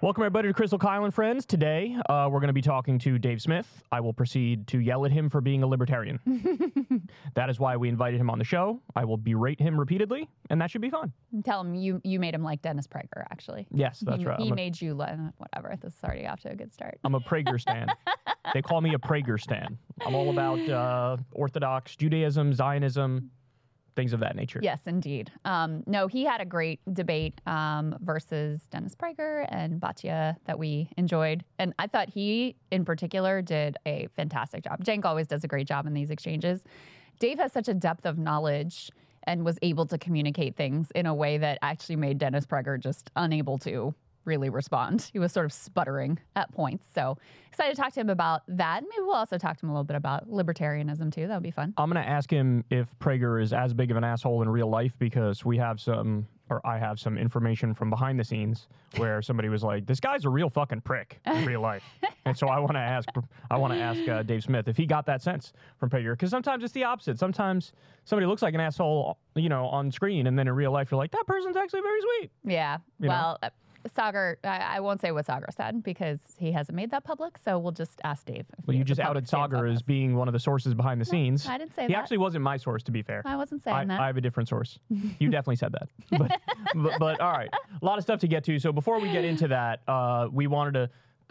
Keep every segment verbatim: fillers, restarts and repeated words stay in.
Welcome, everybody, to Crystal Kyle and Friends. Today, uh, we're going to be talking to Dave Smith. I will proceed to yell at him for being a libertarian. That is why we invited him on the show. I will berate him repeatedly, and that should be fun. Tell him you, you made him like Dennis Prager, actually. Yes, that's he, right. He I'm made a, you, like, whatever. This is already off to a good start. I'm a Prager stan. They call me a Prager stan. I'm all about uh, Orthodox Judaism, Zionism, things of that nature. Yes, indeed. Um, no, he had a great debate um, versus Dennis Prager and Batya that we enjoyed. And I thought he, in particular, did a fantastic job. Cenk always does a great job in these exchanges. Dave has such a depth of knowledge and was able to communicate things in a way that actually made Dennis Prager just unable to really respond. He was sort of sputtering at points. So excited to talk to him about that. Maybe we'll also talk to him a little bit about libertarianism too. That would be fun. I'm going to ask him if Prager is as big of an asshole in real life, because we have some, or I have some information from behind the scenes where somebody was like, this guy's a real fucking prick in real life. And so I want to ask, I want to ask uh, Dave Smith if he got that sense from Prager, because sometimes it's the opposite. Sometimes somebody looks like an asshole, you know, on screen, and then in real life you're like, that person's actually very sweet. Yeah. You well, uh, Saagar, I, I won't say what Saagar said because he hasn't made that public, so we'll just ask Dave. If Well, we you have just the outed public stance on Saagar as this. being one of the sources behind the No, scenes. I didn't say He that. actually wasn't my source, to be fair. I wasn't I, saying that. I have a different source. You definitely said that. But, but, but all right, a lot of stuff to get to. So before we get into that, uh, we wanted to,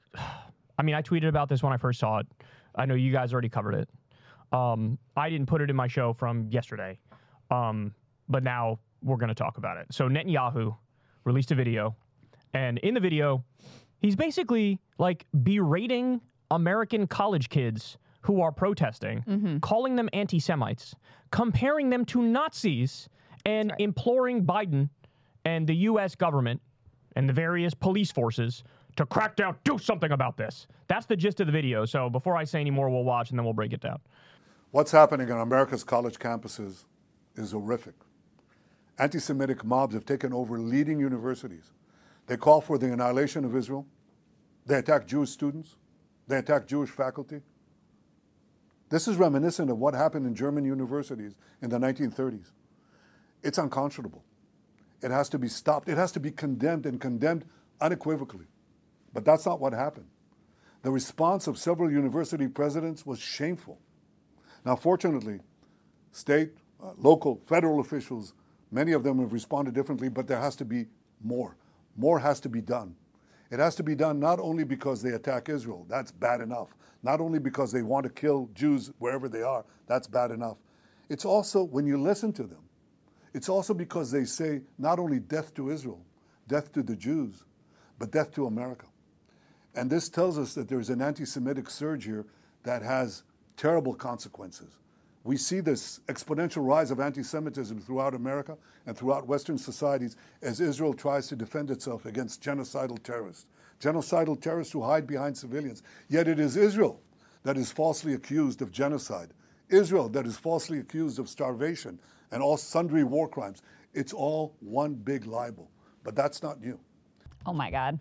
I mean, I tweeted about this when I first saw it. I know you guys already covered it. Um, I didn't put it in my show from yesterday, um, but now we're going to talk about it. So Netanyahu released a video, and in the video, he's basically like berating American college kids who are protesting, mm-hmm. calling them anti-Semites, comparing them to Nazis, and right. imploring Biden and the U S government and the various police forces to crack down, do something about this. That's the gist of the video. So before I say any more, we'll watch and then we'll break it down. What's happening on America's college campuses is horrific. Anti-Semitic mobs have taken over leading universities. They call for the annihilation of Israel. They attack Jewish students. They attack Jewish faculty. This is reminiscent of what happened in German universities in the nineteen thirties. It's unconscionable. It has to be stopped. It has to be condemned, and condemned unequivocally. But that's not what happened. The response of several university presidents was shameful. Now, fortunately, state, uh, local, federal officials, many of them have responded differently, but there has to be more. More has to be done. It has to be done not only because they attack Israel, that's bad enough. Not only because they want to kill Jews wherever they are, that's bad enough. It's also, when you listen to them, it's also because they say not only death to Israel, death to the Jews, but death to America. And this tells us that there's an anti-Semitic surge here that has terrible consequences. We see this exponential rise of anti-Semitism throughout America and throughout Western societies as Israel tries to defend itself against genocidal terrorists. Genocidal terrorists who hide behind civilians. Yet it is Israel that is falsely accused of genocide. Israel that is falsely accused of starvation and all sundry war crimes. It's all one big libel. But that's not new. Oh, my God.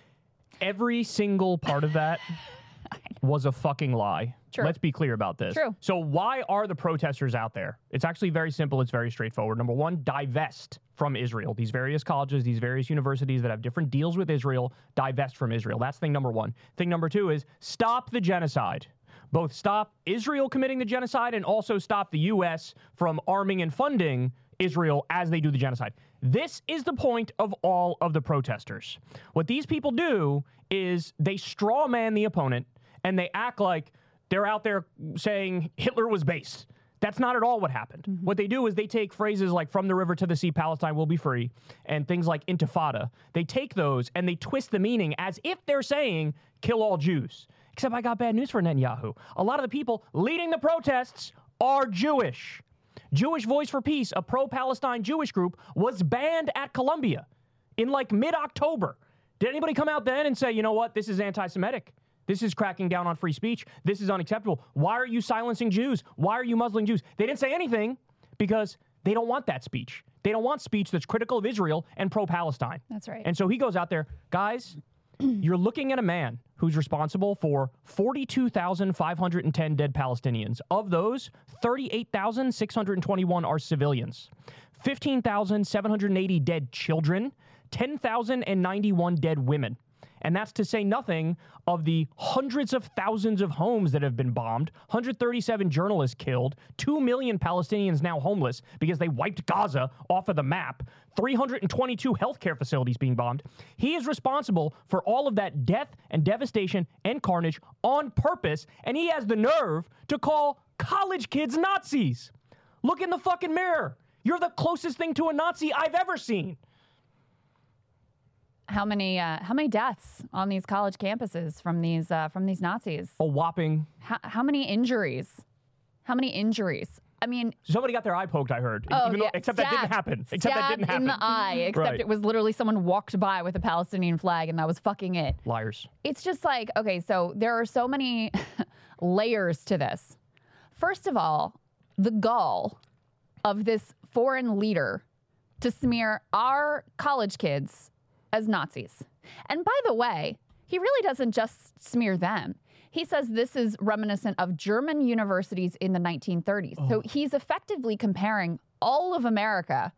Every single part of that was a fucking lie. True. Let's be clear about this. True. So why are the protesters out there? It's actually very simple. It's very straightforward. Number one, divest from Israel. These various colleges, these various universities that have different deals with Israel, divest from Israel. That's thing number one. Thing number two is stop the genocide. Both stop Israel committing the genocide and also stop the U S from arming and funding Israel as they do the genocide. This is the point of all of the protesters. What these people do is they straw man the opponent and they act like they're out there saying Hitler was based. That's not at all what happened. Mm-hmm. What they do is they take phrases like from the river to the sea, Palestine will be free, and things like intifada. They take those and they twist the meaning as if they're saying kill all Jews. Except I got bad news for Netanyahu. A lot of the people leading the protests are Jewish. Jewish Voice for Peace, a pro-Palestine Jewish group, was banned at Columbia in like mid-October. Did anybody come out then and say, you know what, this is anti-Semitic? This is cracking down on free speech. This is unacceptable. Why are you silencing Jews? Why are you muzzling Jews? They didn't say anything because they don't want that speech. They don't want speech that's critical of Israel and pro-Palestine. That's right. And so he goes out there, guys, you're looking at a man who's responsible for forty-two thousand five hundred ten dead Palestinians. Of those, thirty-eight thousand six hundred twenty-one are civilians, fifteen thousand seven hundred eighty dead children, ten thousand ninety-one dead women. And that's to say nothing of the hundreds of thousands of homes that have been bombed, one hundred thirty-seven journalists killed, two million Palestinians now homeless because they wiped Gaza off of the map, three hundred twenty-two healthcare facilities being bombed. He is responsible for all of that death and devastation and carnage on purpose, and he has the nerve to call college kids Nazis. Look in the fucking mirror. You're the closest thing to a Nazi I've ever seen. How many uh, how many deaths on these college campuses from these uh, from these Nazis? A whopping. How, how many injuries? How many injuries? I mean, somebody got their eye poked, I heard. Oh, Even though, yeah. except Stabbed, that didn't happen. Except stabbed that didn't happen. in the eye. Except Right. it was literally someone walked by with a Palestinian flag, and that was fucking it. Liars. It's just like, okay, so there are so many layers to this. First of all, the gall of this foreign leader to smear our college kids as Nazis. And by the way, he really doesn't just smear them. He says this is reminiscent of German universities in the nineteen thirties. Oh. So he's effectively comparing all of America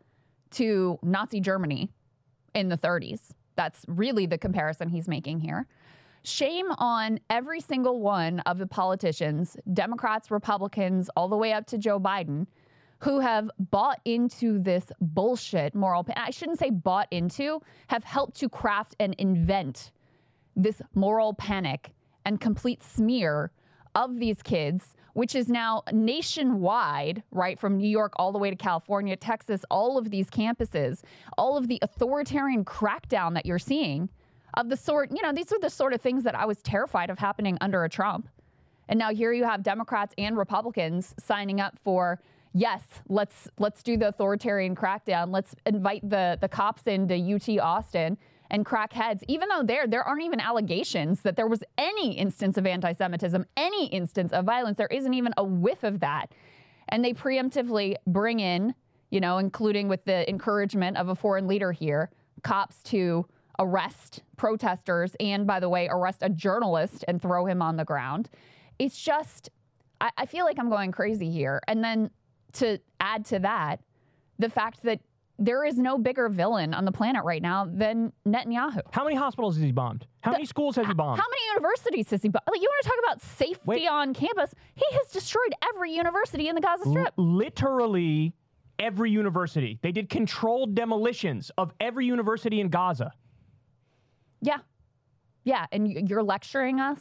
to Nazi Germany in the thirties. That's really the comparison he's making here. Shame on every single one of the politicians, Democrats, Republicans, all the way up to Joe Biden, who have bought into this bullshit moral, I shouldn't say bought into, have helped to craft and invent this moral panic and complete smear of these kids, which is now nationwide, right, from New York all the way to California, Texas, all of these campuses, all of the authoritarian crackdown that you're seeing of the sort, you know, these are the sort of things that I was terrified of happening under a Trump. And now here you have Democrats and Republicans signing up for, yes, let's let's do the authoritarian crackdown. Let's invite the, the cops into U T Austin and crack heads, even though there there aren't even allegations that there was any instance of anti-Semitism, any instance of violence. There isn't even a whiff of that. And they preemptively bring in, you know, including with the encouragement of a foreign leader here, cops to arrest protesters and, by the way, arrest a journalist and throw him on the ground. It's just, I, I feel like I'm going crazy here. And then to add to that, the fact that there is no bigger villain on the planet right now than Netanyahu. How many hospitals has he bombed? How the, many schools has he bombed? How many universities has he bombed? Like, you want to talk about safety Wait. on campus? He has destroyed every university in the Gaza Strip. L- literally every university. They did controlled demolitions of every university in Gaza. Yeah. Yeah, and you're lecturing us.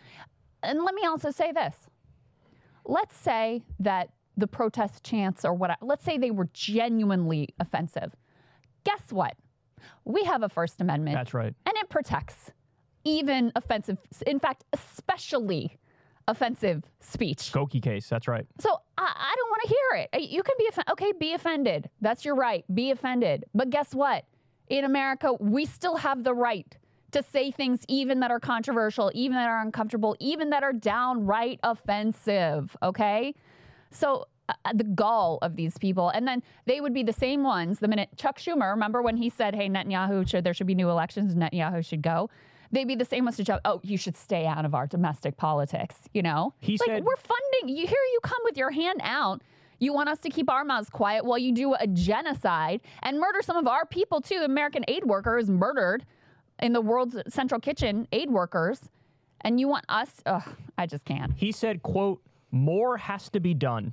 And let me also say this. Let's say that the protest chants or what, let's say they were genuinely offensive. Guess what? We have a First Amendment. That's right. And it protects even offensive, in fact, especially offensive speech. Skokie case, that's right. So I, I don't want to hear it. You can be offended. Okay, be offended. That's your right. Be offended. But guess what? In America, we still have the right to say things even that are controversial, even that are uncomfortable, even that are downright offensive, okay? So uh, the gall of these people. And then they would be the same ones the minute Chuck Schumer, remember when he said, hey, Netanyahu, should there should be new elections, Netanyahu should go? They'd be the same ones to Chuck, oh, you should stay out of our domestic politics, you know? He like, said, we're funding, you, here you come with your hand out. You want us to keep our mouths quiet while you do a genocide and murder some of our people, too. American aid workers murdered in the world's central kitchen, aid workers. And you want us, ugh, I just can't. He said, quote, more has to be done.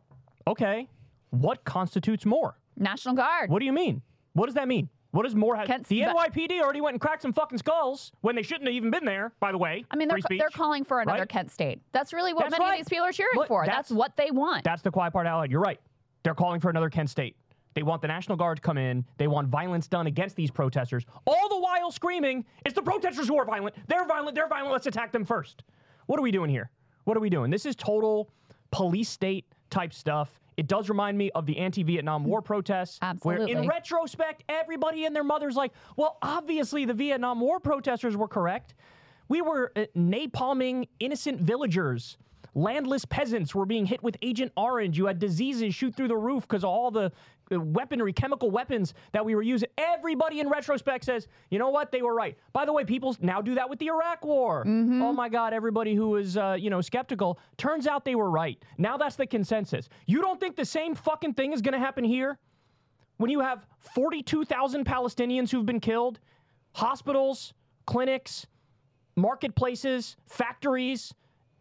Okay. What constitutes more? National Guard. What do you mean? What does that mean? What does more have? Kent, the N Y P D already went and cracked some fucking skulls when they shouldn't have even been there, by the way. I mean, they're, they're calling for another right? Kent State. That's really what that's many right. of these people are cheering Look, for. That's, that's what they want. That's the quiet part out loud. You're right. They're calling for another Kent State. They want the National Guard to come in. They want violence done against these protesters, all the while screaming, it's the protesters who are violent. They're violent. They're violent. Let's attack them first. What are we doing here? What are we doing? This is total police state type stuff. It does remind me of the anti-Vietnam War protests. Absolutely. Where in retrospect, everybody and their mother's like, well, obviously the Vietnam War protesters were correct. We were uh, napalming innocent villagers. Landless peasants were being hit with Agent Orange. You had diseases shoot through the roof because of all the weaponry, chemical weapons that we were using. Everybody in retrospect says, you know what? They were right. By the way, people now do that with the Iraq War. Mm-hmm. Oh, my God, everybody who was, uh, you know, skeptical. Turns out they were right. Now that's the consensus. You don't think the same fucking thing is going to happen here? When you have forty-two thousand Palestinians who've been killed, hospitals clinics, marketplaces, factories,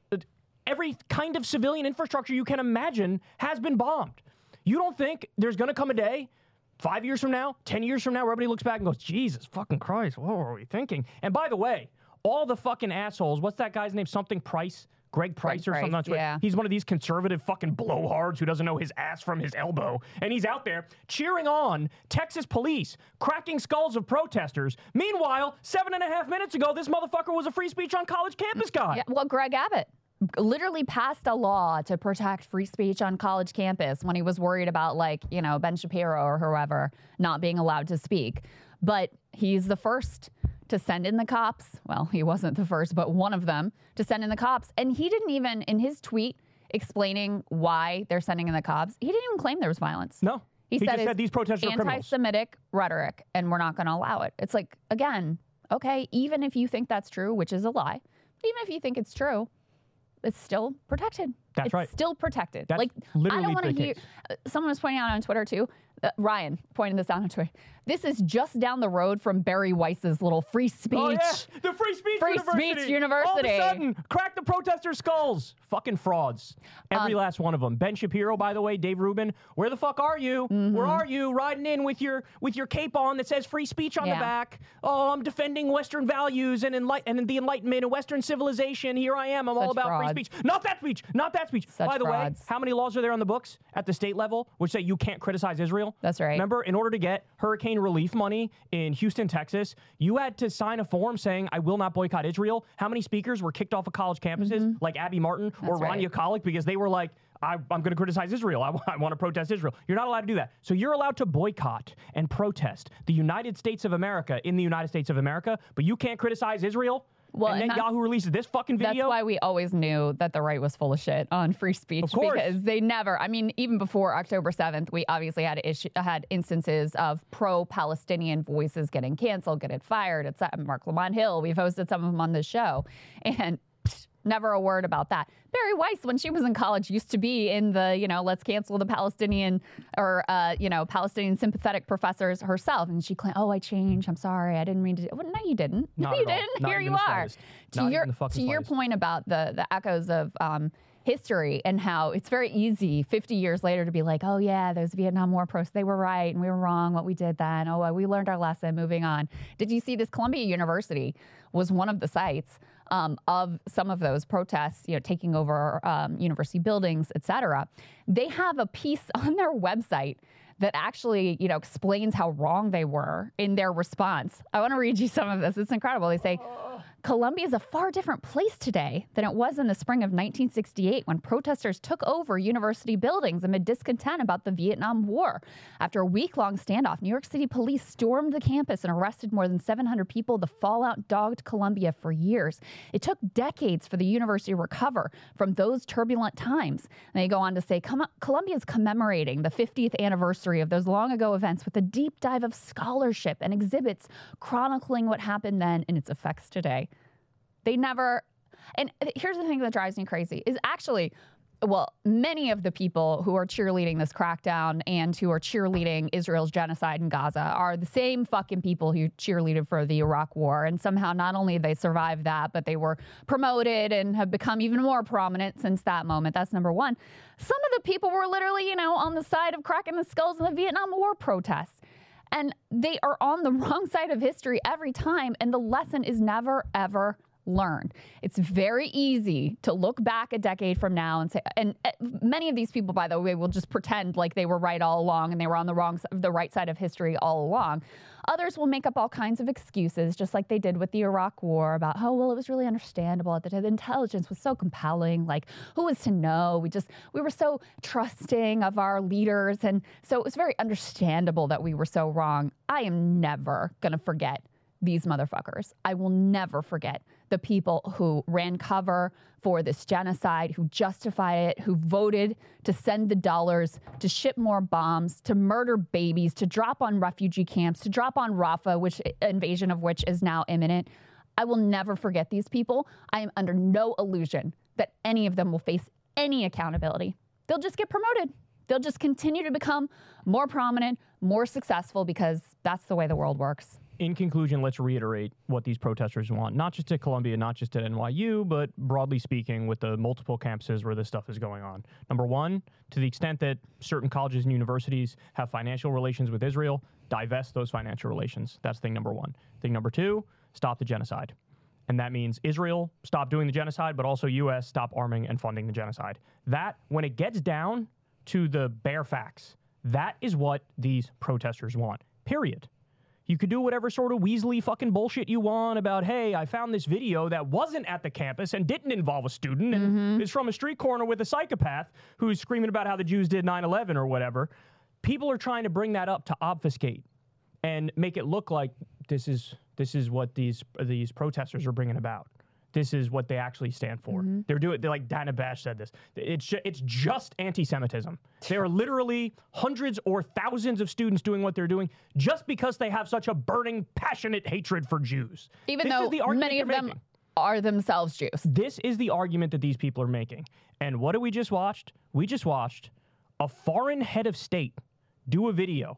every kind of civilian infrastructure you can imagine has been bombed. You don't think there's going to come a day, five years from now, ten years from now, where everybody looks back and goes, Jesus fucking Christ, what were we thinking? And by the way, all the fucking assholes, what's that guy's name? Something Price? Greg Price Greg or something on Price, Twitter. yeah. He's one of these conservative fucking blowhards who doesn't know his ass from his elbow. And he's out there cheering on Texas police, cracking skulls of protesters. Meanwhile, seven and a half minutes ago, this motherfucker was a free speech on college campus guy. Yeah, well, Greg Abbott literally passed a law to protect free speech on college campus when he was worried about, like, you know, Ben Shapiro or whoever not being allowed to speak. But he's the first to send in the cops. Well, he wasn't the first, but one of them to send in the cops. And he didn't even, in his tweet explaining why they're sending in the cops, he didn't even claim there was violence. No. He, he said, just said these protesters are criminals. Anti-Semitic rhetoric, and we're not going to allow it. It's like, again, okay, even if you think that's true, which is a lie, even if you think it's true, it's still protected. That's it's right. Still protected. That's like, literally I don't want to the hear. case. Uh, someone was pointing out on Twitter too. Uh, Ryan pointed this out on Twitter. This is just down the road from Barry Weiss's little free speech. Oh, yeah. The Free Speech Free University. Speech University. All of a sudden, crack the protesters' skulls. Fucking frauds. Every um, last one of them. Ben Shapiro, by the way, Dave Rubin, where the fuck are you? Mm-hmm. Where are you? Riding in with your with your cape on that says free speech on yeah. the back. Oh, I'm defending Western values and, enlight- and the Enlightenment and Western civilization. Here I am. I'm Such all about frauds. free speech. Not that speech. Not that speech. Such by the frauds. way, how many laws are there on the books at the state level which say you can't criticize Israel? That's right. Remember, in order to get hurricane relief money in Houston, Texas, you had to sign a form saying, I will not boycott Israel. How many speakers were kicked off of college campuses, mm-hmm. like Abby Martin That's or right. Rania Khalek, because they were like, I, I'm going to criticize Israel. I, I want to protest Israel. You're not allowed to do that. So you're allowed to boycott and protest the United States of America in the United States of America, but you can't criticize Israel? Well, and then and Yahoo releases this fucking video? That's why we always knew that the right was full of shit on free speech. Of course. Because they never, I mean, even before October seventh, we obviously had issue, had instances of pro-Palestinian voices getting canceled, getting fired. It's uh, Mark Lamont Hill. We've hosted some of them on this show. And psh, never a word about that. Barry Weiss, when she was in college, used to be in the, you know, let's cancel the Palestinian or, uh, you know, Palestinian sympathetic professors herself. And she claimed, oh, I changed. I'm sorry. I didn't mean to do well, no, you didn't. Not no, you at all. didn't. Not Here even you the are. slightest. To Not your, even the fucking to your slightest. point about the, the echoes of um, history and how it's very easy fifty years later to be like, oh, yeah, those Vietnam War protests, they were right and we were wrong what we did then. Oh, well, we learned our lesson, moving on. Did you see this? Columbia University was one of the sites Um, of some of those protests, you know, taking over um, university buildings, et cetera. They have a piece on their website that actually, you know, explains how wrong they were in their response. I want to read you some of this. It's incredible. They say, Columbia is a far different place today than it was in the spring of nineteen sixty-eight when protesters took over university buildings amid discontent about the Vietnam War. After a week-long standoff, New York City police stormed the campus and arrested more than seven hundred people. The fallout dogged Columbia for years. It took decades for the university to recover from those turbulent times. And they go on to say, Columbia is commemorating the fiftieth anniversary of those long-ago events with a deep dive of scholarship and exhibits chronicling what happened then and its effects today. They never, and here's the thing that drives me crazy, is actually, well, many of the people who are cheerleading this crackdown and who are cheerleading Israel's genocide in Gaza are the same fucking people who cheerleaded for the Iraq War. And somehow not only they survived that, but they were promoted and have become even more prominent since that moment. That's number one. Some of the people were literally, you know, on the side of cracking the skulls in the Vietnam War protests. And they are on the wrong side of history every time. And the lesson is never, ever learned. It's very easy to look back a decade from now and say, and many of these people, by the way, will just pretend like they were right all along and they were on the wrong, the right side of history all along. Others will make up all kinds of excuses, just like they did with the Iraq War about, oh, well, it was really understandable at the time. The intelligence was so compelling. Like, who was to know? We just, we were so trusting of our leaders. And so it was very understandable that we were so wrong. I am never going to forget these motherfuckers. I will never forget the people who ran cover for this genocide, who justified it, who voted to send the dollars to ship more bombs, to murder babies, to drop on refugee camps, to drop on Rafah, which invasion of which is now imminent. I will never forget these people. I am under no illusion that any of them will face any accountability. They'll just get promoted. They'll just continue to become more prominent, more successful, because that's the way the world works. in conclusion, let's reiterate what these protesters want, not just at Columbia, not just at N Y U, but broadly speaking with the multiple campuses where this stuff is going on. Number one, to the extent that certain colleges and universities have financial relations with Israel, divest those financial relations. That's thing number one. Thing number two, stop the genocide. And that means Israel, stop doing the genocide, but also U S, stop arming and funding the genocide. That, when it gets down to the bare facts, that is what these protesters want, period. You could do whatever sort of Weasley fucking bullshit you want about, hey, I found this video that wasn't at the campus and didn't involve a student and mm-hmm. is from a street corner with a psychopath who's screaming about how the Jews did nine eleven or whatever. People are trying to bring that up to obfuscate and make it look like this is this is what these these protesters are bringing about. This is what they actually stand for. Mm-hmm. They're doing, they're like Dana Bash said this. It's ju- it's just anti-Semitism. There are literally hundreds or thousands of students doing what they're doing just because they have such a burning, passionate hatred for Jews. Even this though the many of them making. are themselves Jews. This is the argument that these people are making. And what did we just watched? We just watched a foreign head of state do a video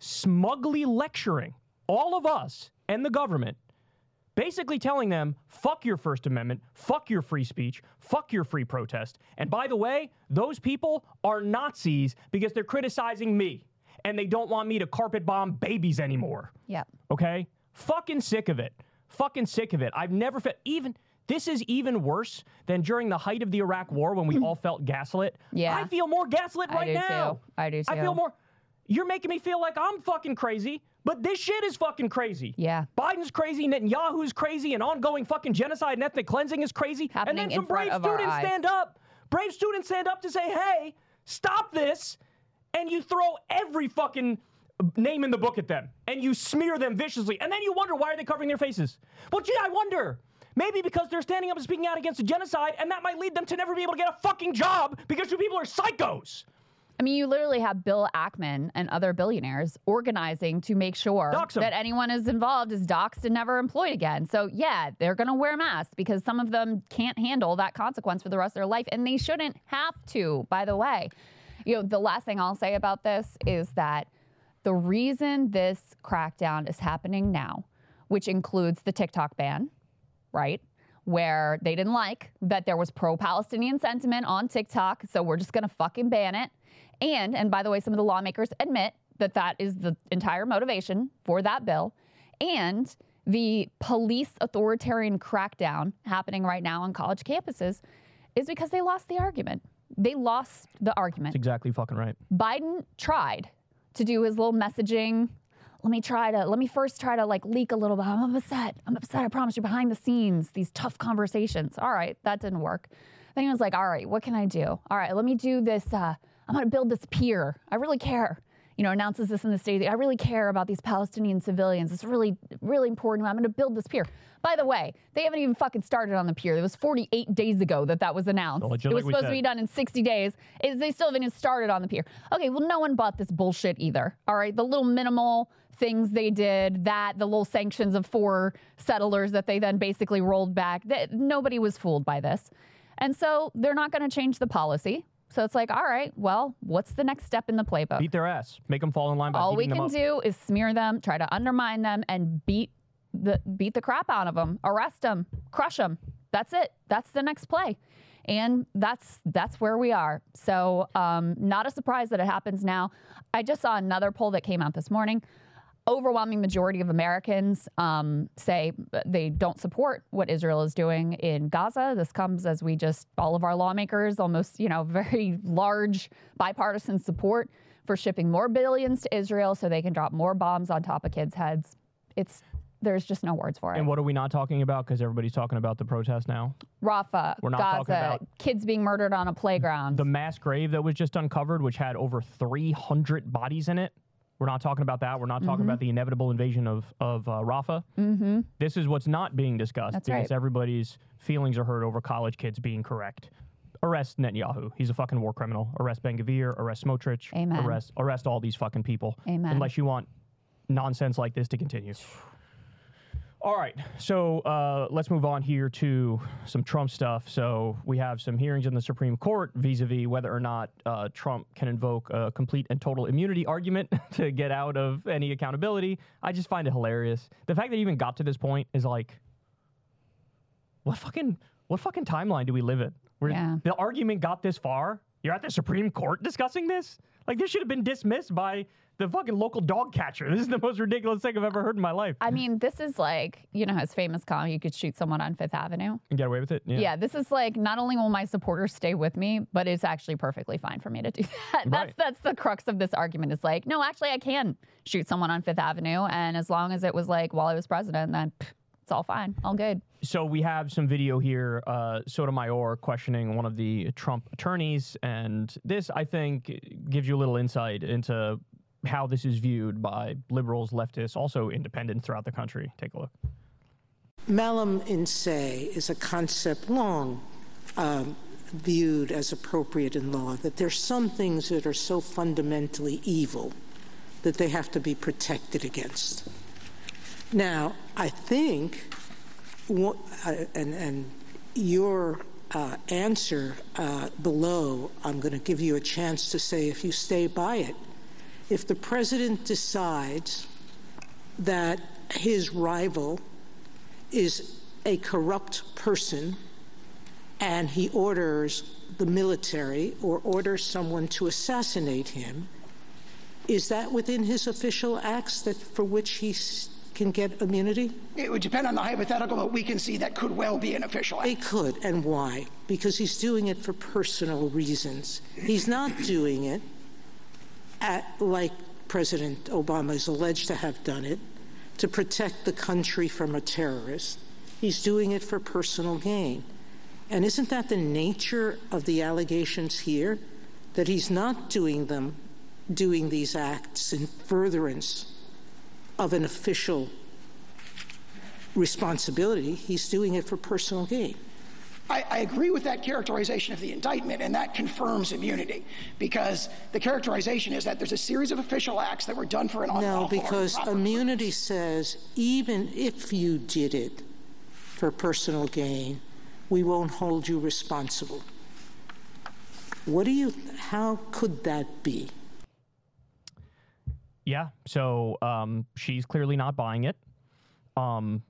smugly lecturing all of us and the government, basically telling them, fuck your First Amendment, fuck your free speech, fuck your free protest. And by the way, those people are Nazis because they're criticizing me and they don't want me to carpet bomb babies anymore. Yeah. Okay? Fucking sick of it. Fucking sick of it. I've never felt even... This is even worse than during the height of the Iraq War when we all felt gaslit. Yeah. I feel more gaslit right I do now. Too. I do too. I feel more... You're making me feel like I'm fucking crazy, but this shit is fucking crazy. Yeah. Biden's crazy, Netanyahu's crazy, and ongoing fucking genocide and ethnic cleansing is crazy. Happening and then some in front brave of our students eyes. stand up. Brave students stand up to say, hey, stop this. And you throw every fucking name in the book at them. And you smear them viciously. And then you wonder, why are they covering their faces? Well, gee, I wonder. Maybe because they're standing up and speaking out against a genocide, and that might lead them to never be able to get a fucking job because you people are psychos. I mean, you literally have Bill Ackman and other billionaires organizing to make sure that anyone is involved is doxxed and never employed again. So, yeah, they're going to wear masks because some of them can't handle that consequence for the rest of their life, and they shouldn't have to, by the way. You know, the last thing I'll say about this is that the reason this crackdown is happening now, which includes the TikTok ban, right, where they didn't like that there was pro-Palestinian sentiment on TikTok, so we're just going to fucking ban it. And, and by the way, some of the lawmakers admit that that is the entire motivation for that bill. And the police authoritarian crackdown happening right now on college campuses is because they lost the argument. They lost the argument. That's exactly fucking right. Biden tried to do his little messaging. Let me try to, let me first try to like leak a little bit. I'm upset. I'm upset. I promise you, behind the scenes, these tough conversations. All right, that didn't work. Then he was like, all right, what can I do? All right, let me do this. Uh, I'm going to build this pier. I really care. You know, announces this in the state. I really care about these Palestinian civilians. It's really, really important. I'm going to build this pier. By the way, they haven't even fucking started on the pier. It was forty-eight days ago that that was announced. Well, it was like supposed to be done in sixty days. It, they still haven't even started on the pier. Okay, well, no one bought this bullshit either. All right, the little minimal things they did, that, the little sanctions of four settlers that they then basically rolled back, that, nobody was fooled by this. And so they're not going to change the policy. So it's like, all right, well, what's the next step in the playbook? Beat their ass. Make them fall in line by All we beating can them up. do is smear them, try to undermine them, and beat the beat the crap out of them, arrest them, crush them. That's it. That's the next play. And that's that's where we are. So um, not a surprise that it happens now. I just saw another poll that came out this morning. Overwhelming majority of Americans um, say they don't support what Israel is doing in Gaza. This comes as we just, all of our lawmakers, almost, you know, very large bipartisan support for shipping more billions to Israel so they can drop more bombs on top of kids' heads. It's, there's just no words for it. And what are we not talking about? Because everybody's talking about the protest now. Rafah, We're not Gaza, talking about kids being murdered on a playground. The mass grave that was just uncovered, which had over three hundred bodies in it. We're not talking about that. We're not talking mm-hmm. about the inevitable invasion of, of uh, Rafah. Mm-hmm. This is what's not being discussed That's because right. everybody's feelings are hurt over college kids being correct. Arrest Netanyahu. He's a fucking war criminal. Arrest Ben-Gvir. Arrest Smotrich. Amen. Arrest, arrest all these fucking people. Amen. Unless you want nonsense like this to continue. All right, so uh, let's move on here to some Trump stuff. So we have some hearings in the Supreme Court vis-a-vis whether or not uh, Trump can invoke a complete and total immunity argument to get out of any accountability. I just find it hilarious. The fact that it even got to this point is like, what fucking what fucking timeline do we live in? Where Yeah. the argument got this far? You're at the Supreme Court discussing this? Like, this should have been dismissed by the fucking local dog catcher. This is the most ridiculous thing I've ever heard in my life. I mean, this is like, you know, his famous comment, you could shoot someone on Fifth Avenue. And get away with it? Yeah. this is like, not only will my supporters stay with me, but it's actually perfectly fine for me to do that. That's Right. that's the crux of this argument. It's like, no, actually, I can shoot someone on Fifth Avenue, and as long as it was like while I was president, then pff, it's all fine, all good. So we have some video here, uh, Sotomayor questioning one of the Trump attorneys, and this, I think, gives you a little insight into how this is viewed by liberals, leftists, also independents throughout the country. Take a look. Malum in se is a concept long um, viewed as appropriate in law, that there's some things that are so fundamentally evil that they have to be protected against. Now, I think, uh, and, and your uh, answer uh, below, I'm going to give you a chance to say if you stay by it. If the president decides that his rival is a corrupt person and he orders the military or orders someone to assassinate him, is that within his official acts that for which he can get immunity? It would depend on the hypothetical, but we can see that could well be an official act. It could, and why? Because he's doing it for personal reasons. He's not doing it At, like President Obama is alleged to have done it, to protect the country from a terrorist. He's doing it for personal gain. And isn't that the nature of the allegations here? That he's not doing them, doing these acts in furtherance of an official responsibility. He's doing it for personal gain. I, I agree with that characterization of the indictment, and that confirms immunity, because the characterization is that there's a series of official acts that were done for an unlawful No, because or improper immunity purpose. says even if you did it for personal gain, we won't hold you responsible. What do you, how could that be? Yeah, so um, she's clearly not buying it. Um,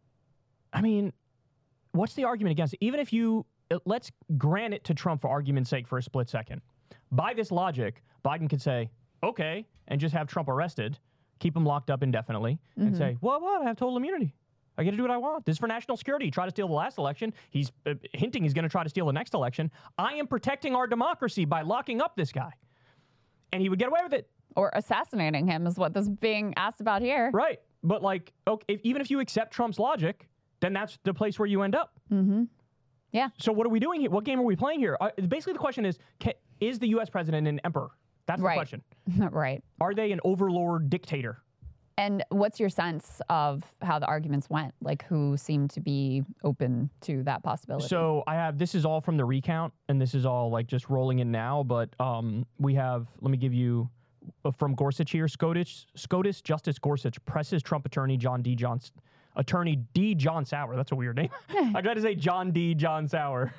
I mean, what's the argument against it? Even if you, let's grant it to Trump for argument's sake for a split second. By this logic, Biden could say, okay, and just have Trump arrested, keep him locked up indefinitely, mm-hmm. and say, what, what, I have total immunity. I get to do what I want. This is for national security. He tried to steal the last election. He's uh, hinting he's going to try to steal the next election. I am protecting our democracy by locking up this guy. And he would get away with it. Or assassinating him is what this is being asked about here. Right. But like, okay, if, even if you accept Trump's logic, then that's the place where you end up. Mm-hmm. Yeah. So what are we doing here? What game are we playing here? Uh, basically, the question is, can, is the U S president an emperor? That's right. the question. Right. Are they an overlord dictator? And what's your sense of how the arguments went? Like, who seemed to be open to that possibility? So I have, this is all from the recount, and this is all like just rolling in now, but um, we have, let me give you, uh, from Gorsuch here, SCOTUS, SCOTUS Justice Gorsuch presses Trump attorney John D. Johnson, attorney D. John Sauer, that's a weird name. I tried to say John D. John Sauer.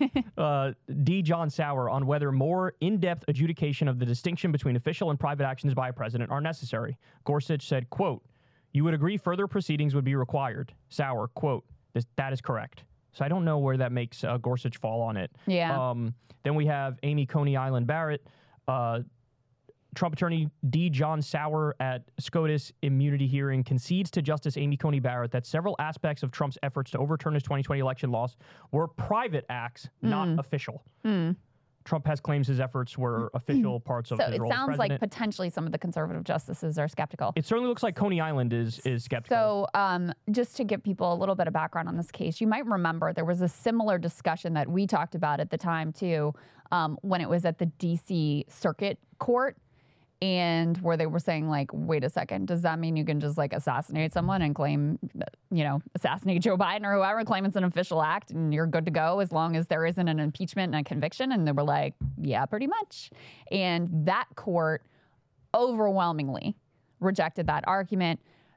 uh, D. John Sauer on whether more in-depth adjudication of the distinction between official and private actions by a president are necessary. Gorsuch said, quote, you would agree further proceedings would be required. Sauer, quote, this, that is correct. So I don't know where that makes uh, Gorsuch fall on it. Yeah. Um, then we have Amy Coney Island Barrett, uh, Trump attorney D. John Sauer at SCOTUS immunity hearing concedes to Justice Amy Coney Barrett that several aspects of Trump's efforts to overturn his twenty twenty election loss were private acts, mm. not official. Mm. Trump has claims his efforts were official parts of so his role as president. So it sounds like potentially some of the conservative justices are skeptical. It certainly looks like Coney Island is is skeptical. So um, just to give people a little bit of background on this case, you might remember there was a similar discussion that we talked about at the time too, um, when it was at the D C Circuit Court. And where they were saying, like, wait a second, does that mean you can just, like, assassinate someone and claim, you know, assassinate Joe Biden or whoever, claim it's an official act and you're good to go as long as there isn't an impeachment and a conviction? And they were like, yeah, pretty much. And that court overwhelmingly rejected that argument.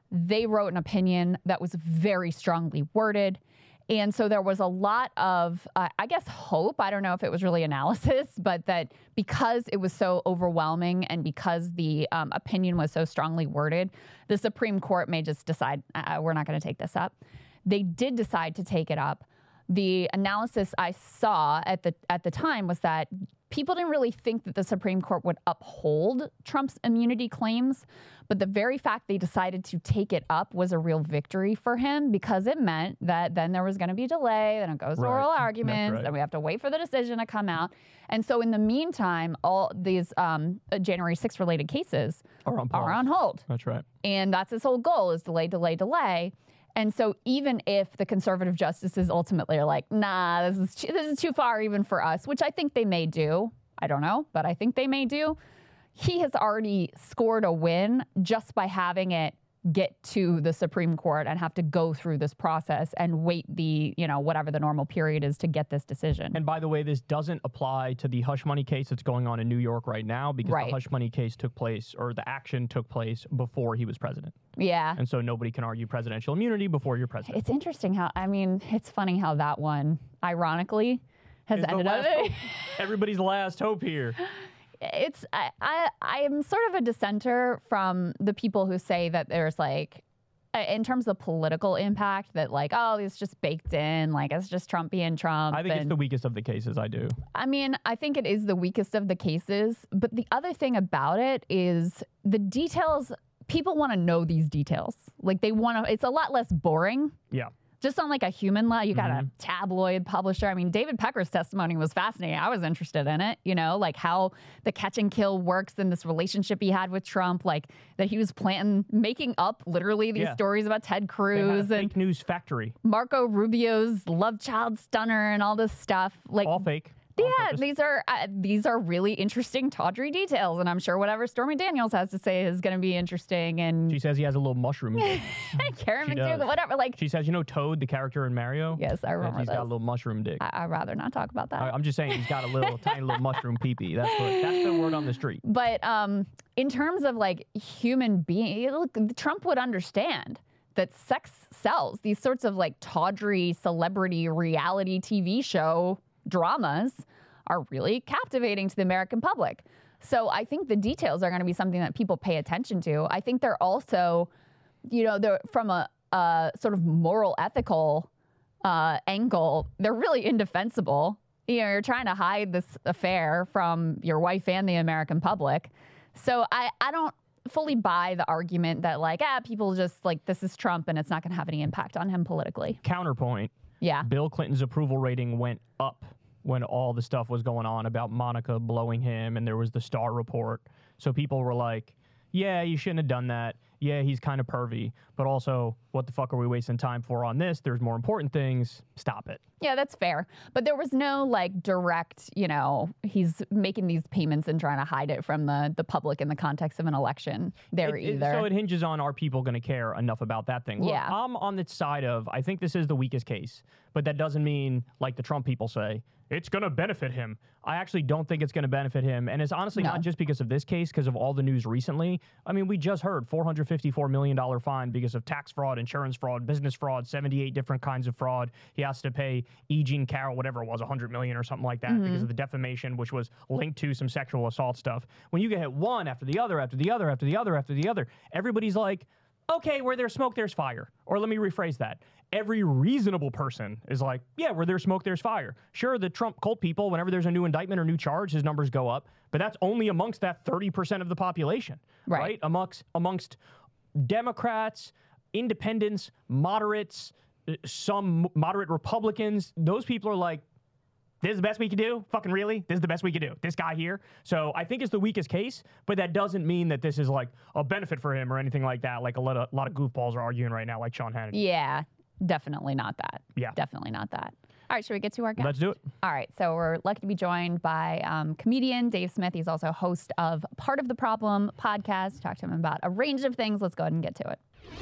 they wrote an opinion that was very strongly worded. And so there was a lot of, uh, I guess, hope. I don't know if it was really analysis, but that because it was so overwhelming and because the um, opinion was so strongly worded, the Supreme Court may just decide, uh, we're not going to take this up. They did decide to take it up. The analysis I saw at the at the time was that people didn't really think that the Supreme Court would uphold Trump's immunity claims, but the very fact they decided to take it up was a real victory for him because it meant that then there was going to be delay, then it goes to Right. oral That's arguments, right. and we have to wait for the decision to come out. And so in the meantime, all these um, January sixth related cases Are on pause. are on hold. That's right. And that's his whole goal is delay, delay, delay. And so even if the conservative justices ultimately are like, nah, this is too, this is too far even for us, which I think they may do. I don't know, but I think they may do. He has already scored a win just by having it get to the Supreme Court and have to go through this process and wait the, you know, whatever the normal period is to get this decision. And by the way, this doesn't apply to the hush money case that's going on in New York right now because Right. the hush money case took place, or the action took place before he was president. Yeah. And so nobody can argue presidential immunity before you're president. It's interesting how, I mean, it's funny how that one, ironically, has It's the ended up. last hope. Everybody's last hope here. It's I, I I am sort of a dissenter from the people who say that there's like, uh, in terms of political impact, that like, oh, it's just baked in, like it's just Trump being Trump. I think it's and- the weakest of the cases. I do. I mean, I think it is the weakest of the cases. But the other thing about it is the details. People want to know these details. Like they want to. It's a lot less boring. Yeah. Just on like a human level, you got Mhm. a tabloid publisher. I mean, David Pecker's testimony was fascinating. I was interested in it, you know, like how the catch and kill works in this relationship he had with Trump, like that he was planting, making up literally these Yeah. stories about Ted They had a Cruz and fake news factory. Marco Rubio's love child stunner and all this stuff. Like, All fake. on yeah, purpose. these are uh, these are really interesting, tawdry details, and I'm sure whatever Stormy Daniels has to say is going to be interesting. And She says he has a little mushroom. dick. Karen she McDougal, does. whatever. Like, She says, you know, Toad, the character in Mario? yes, I That remember He's this. got a little mushroom dick. I, I'd rather not talk about that. I, I'm just saying he's got a little tiny little mushroom pee-pee. That's what. That's the word on the street. But um, in terms of like human being, look, Trump would understand that sex sells. These sorts of like tawdry celebrity reality T V show dramas are really captivating to the American public. So I think the details are going to be something that people pay attention to. I think they're also, you know, they're from a, a sort of moral, ethical uh, angle, they're really indefensible. You know, you're trying to hide this affair from your wife and the American public. So I, I don't fully buy the argument that like, ah, people just like, this is Trump and it's not going to have any impact on him politically. Counterpoint. Yeah. Bill Clinton's approval rating went up when all the stuff was going on about Monica blowing him, and there was the Starr report. So people were like, yeah, you shouldn't have done that. Yeah, he's kind of pervy. But also, what the fuck are we wasting time for on this? There's more important things. Stop it. Yeah, that's fair. But there was no like direct, you know, he's making these payments and trying to hide it from the, the public in the context of an election there It- it- either. so it hinges on, are people going to care enough about that thing? Look, Yeah. I'm on the side of, I think this is the weakest case, but that doesn't mean, like the Trump people say, it's going to benefit him. I actually don't think it's going to benefit him. And it's honestly No. not just because of this case, because of all the news recently. I mean, we just heard four hundred fifty-four million dollars fine because of tax fraud, insurance fraud, business fraud, seventy-eight different kinds of fraud. He has to pay E. Jean Carroll, whatever it was, one hundred million dollars or something like that because of the defamation, which was linked to some sexual assault stuff. When you get hit one after the other, after the other, after the other, after the other, everybody's like, okay, where there's smoke, there's fire. Or let me rephrase that. Every reasonable person is like, yeah, where there's smoke, there's fire. Sure, the Trump cult people, whenever there's a new indictment or new charge, his numbers go up. But that's only amongst that thirty percent of the population, Right. right? Amongst, amongst Democrats, independents, moderates, uh, some moderate Republicans, those people are like, this is the best we can do? Fucking really? This is the best we can do? This guy here? So I think it's the weakest case, but that doesn't mean that this is like a benefit for him or anything like that, like a lot of, a lot of goofballs are arguing right now, like Sean Hannity. Yeah, definitely not that. Yeah. Definitely not that. All right, should we get to our guest? Let's do it. All right, so we're lucky to be joined by um, comedian Dave Smith. He's also host of Part of the Problem podcast. Talk to him about a range of things. Let's go ahead and get to it.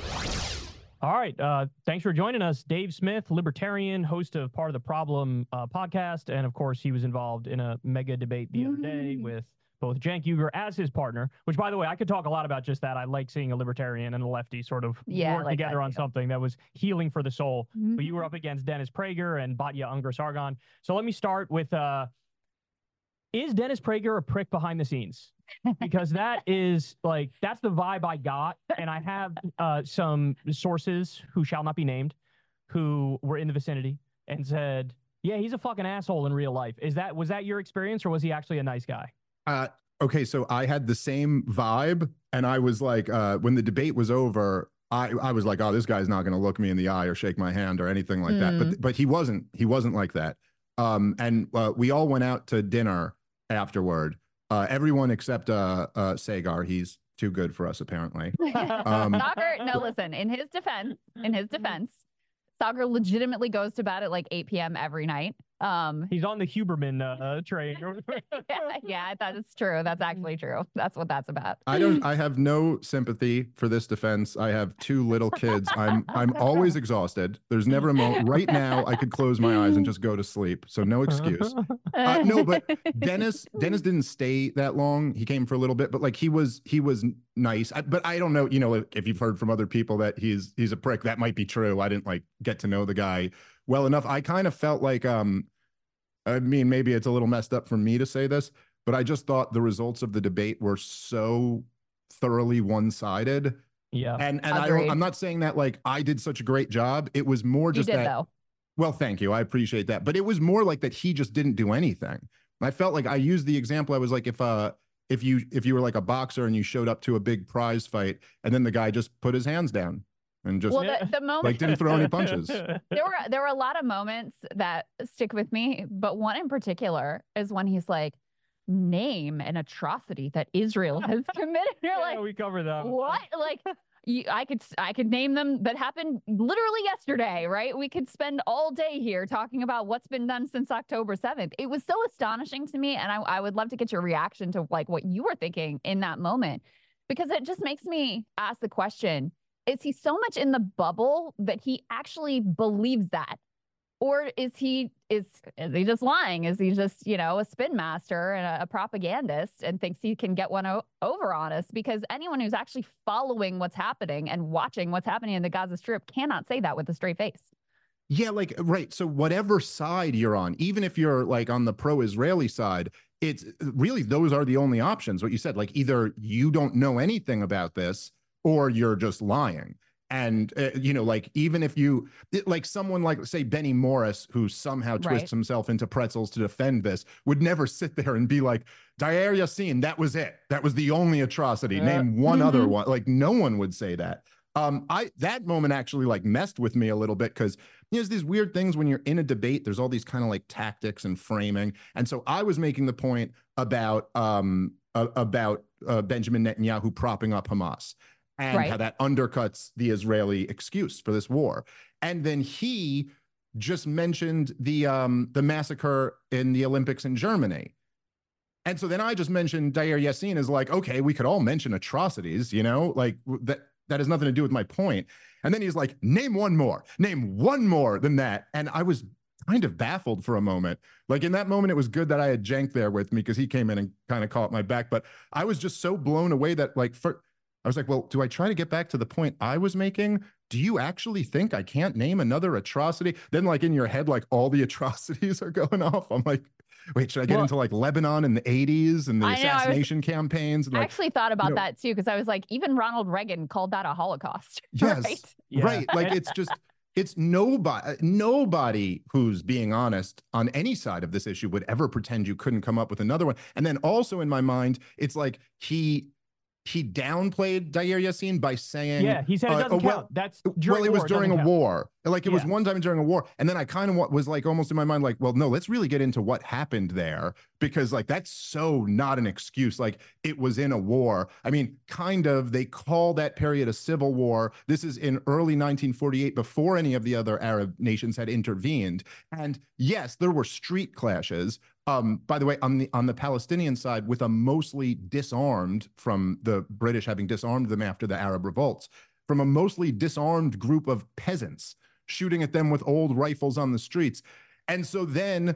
All right. Uh, thanks for joining us. Dave Smith, libertarian, host of Part of the Problem uh, podcast. And of course, he was involved in a mega debate the other day with both Cenk Uygur as his partner, which, by the way, I could talk a lot about just that. I like seeing a libertarian and a lefty sort of Yeah, I work like together that on too. something that was healing for the soul. Mhm. But you were up against Dennis Prager and Batya Ungar-Sargon. So let me start with, uh, is Dennis Prager a prick behind the scenes? Because that is like, that's the vibe I got. And I have uh, some sources who shall not be named who were in the vicinity and said, yeah, he's a fucking asshole in real life. Is that, was that your experience, or was he actually a nice guy? Uh, okay, so I had the same vibe, and I was like, uh, when the debate was over, I, I was like, oh, this guy's not going to look me in the eye or shake my hand or anything like mm. that. But but he wasn't. He wasn't like that. Um, and uh, we all went out to dinner afterward. Uh, everyone except uh, uh, Saagar. He's too good for us, apparently. Um, Saagar, no, listen. In his defense, in his defense, Saagar legitimately goes to bed at like eight p m every night. Um, He's on the Huberman uh, train. yeah, yeah, that is true. That's actually true. That's what that's about. I don't. I have no sympathy for this defense. I have two little kids. I'm. I'm always exhausted. There's never a moment. Right now, I could close my eyes and just go to sleep. So no excuse. Uh, no, but Dennis. Dennis didn't stay that long. He came for a little bit, but like he was. He was nice. I, but I don't know. You know, if you've heard from other people that he's he's a prick, that might be true. I didn't like get to know the guy well enough. I kind of felt like, um, I mean, maybe it's a little messed up for me to say this, but I just thought the results of the debate were so thoroughly one-sided. Yeah. And and I don't, I'm not saying that like I did such a great job. It was more just you did, that. Though. Well, thank you. I appreciate that. But it was more like that he just didn't do anything. I felt like I used the example. I was like, if uh if you if you were like a boxer and you showed up to a big prize fight and then the guy just put his hands down. And just well, the, the moment, like didn't throw any punches. There were there were a lot of moments that stick with me, but one in particular is when he's like, "Name an atrocity that Israel has committed." You're yeah, like, we covered that. What? Like, you, I could I could name them that happened literally yesterday, right? We could spend all day here talking about what's been done since October seventh. It was so astonishing to me, and I, I would love to get your reaction to like what you were thinking in that moment, because it just makes me ask the question. Is he so much in the bubble that he actually believes that? Or is he is is he just lying? Is he just, you know, a spin master and a, a propagandist and thinks he can get one o- over on us? Because anyone who's actually following what's happening and watching what's happening in the Gaza Strip cannot say that with a straight face. Yeah, like, right. So whatever side you're on, even if you're like on the pro-Israeli side, it's really, those are the only options. What you said, like either you don't know anything about this or you're just lying. And, uh, you know, like, even if you, like someone like, say, Benny Morris, who somehow twists right. himself into pretzels to defend this, would never sit there and be like, Dayer Yassin, that was it. That was the only atrocity. Yeah. Name one Mm-hmm. other one. Like, no one would say that. Um, I that moment actually like messed with me a little bit because you know, there's these weird things when you're in a debate. There's all these kind of like tactics and framing. And so I was making the point about um, uh, about uh, Benjamin Netanyahu propping up Hamas. And right. how that undercuts the Israeli excuse for this war. And then he just mentioned the um, the massacre in the Olympics in Germany. And so then I just mentioned Dayer Yassin is like, okay, we could all mention atrocities, you know, like that, that has nothing to do with my point. And then he's like, name one more, name one more than that. And I was kind of baffled for a moment. Like in that moment, it was good that I had Cenk there with me because he came in and kind of caught my back. But I was just so blown away that like for I was like, well, do I try to get back to the point I was making? Do you actually think I can't name another atrocity? Then like in your head, like all the atrocities are going off. I'm like, wait, should I get well, into like Lebanon in the eighties and the I know, assassination I was, campaigns? And I like, actually thought about you know, that too, because I was like, even Ronald Reagan called that a Holocaust. Yes, right? Yeah. right. Like it's just, it's nobody, nobody who's being honest on any side of this issue would ever pretend you couldn't come up with another one. And then also in my mind, it's like he, He downplayed Dayer Yassin by saying, yeah, he said it doesn't uh, well, count. That's during well, it was war, during a count. war. Like it was Yeah. one time during a war. And then I kind of was like almost in my mind, like, well, no, let's really get into what happened there because like that's so not an excuse. Like it was in a war. I mean, kind of, they call that period a civil war. This is in early nineteen forty-eight before any of the other Arab nations had intervened. And yes, there were street clashes. Um, by the way, on the on the Palestinian side, with a mostly disarmed from the British having disarmed them after the Arab revolts, from a mostly disarmed group of peasants shooting at them with old rifles on the streets. And so then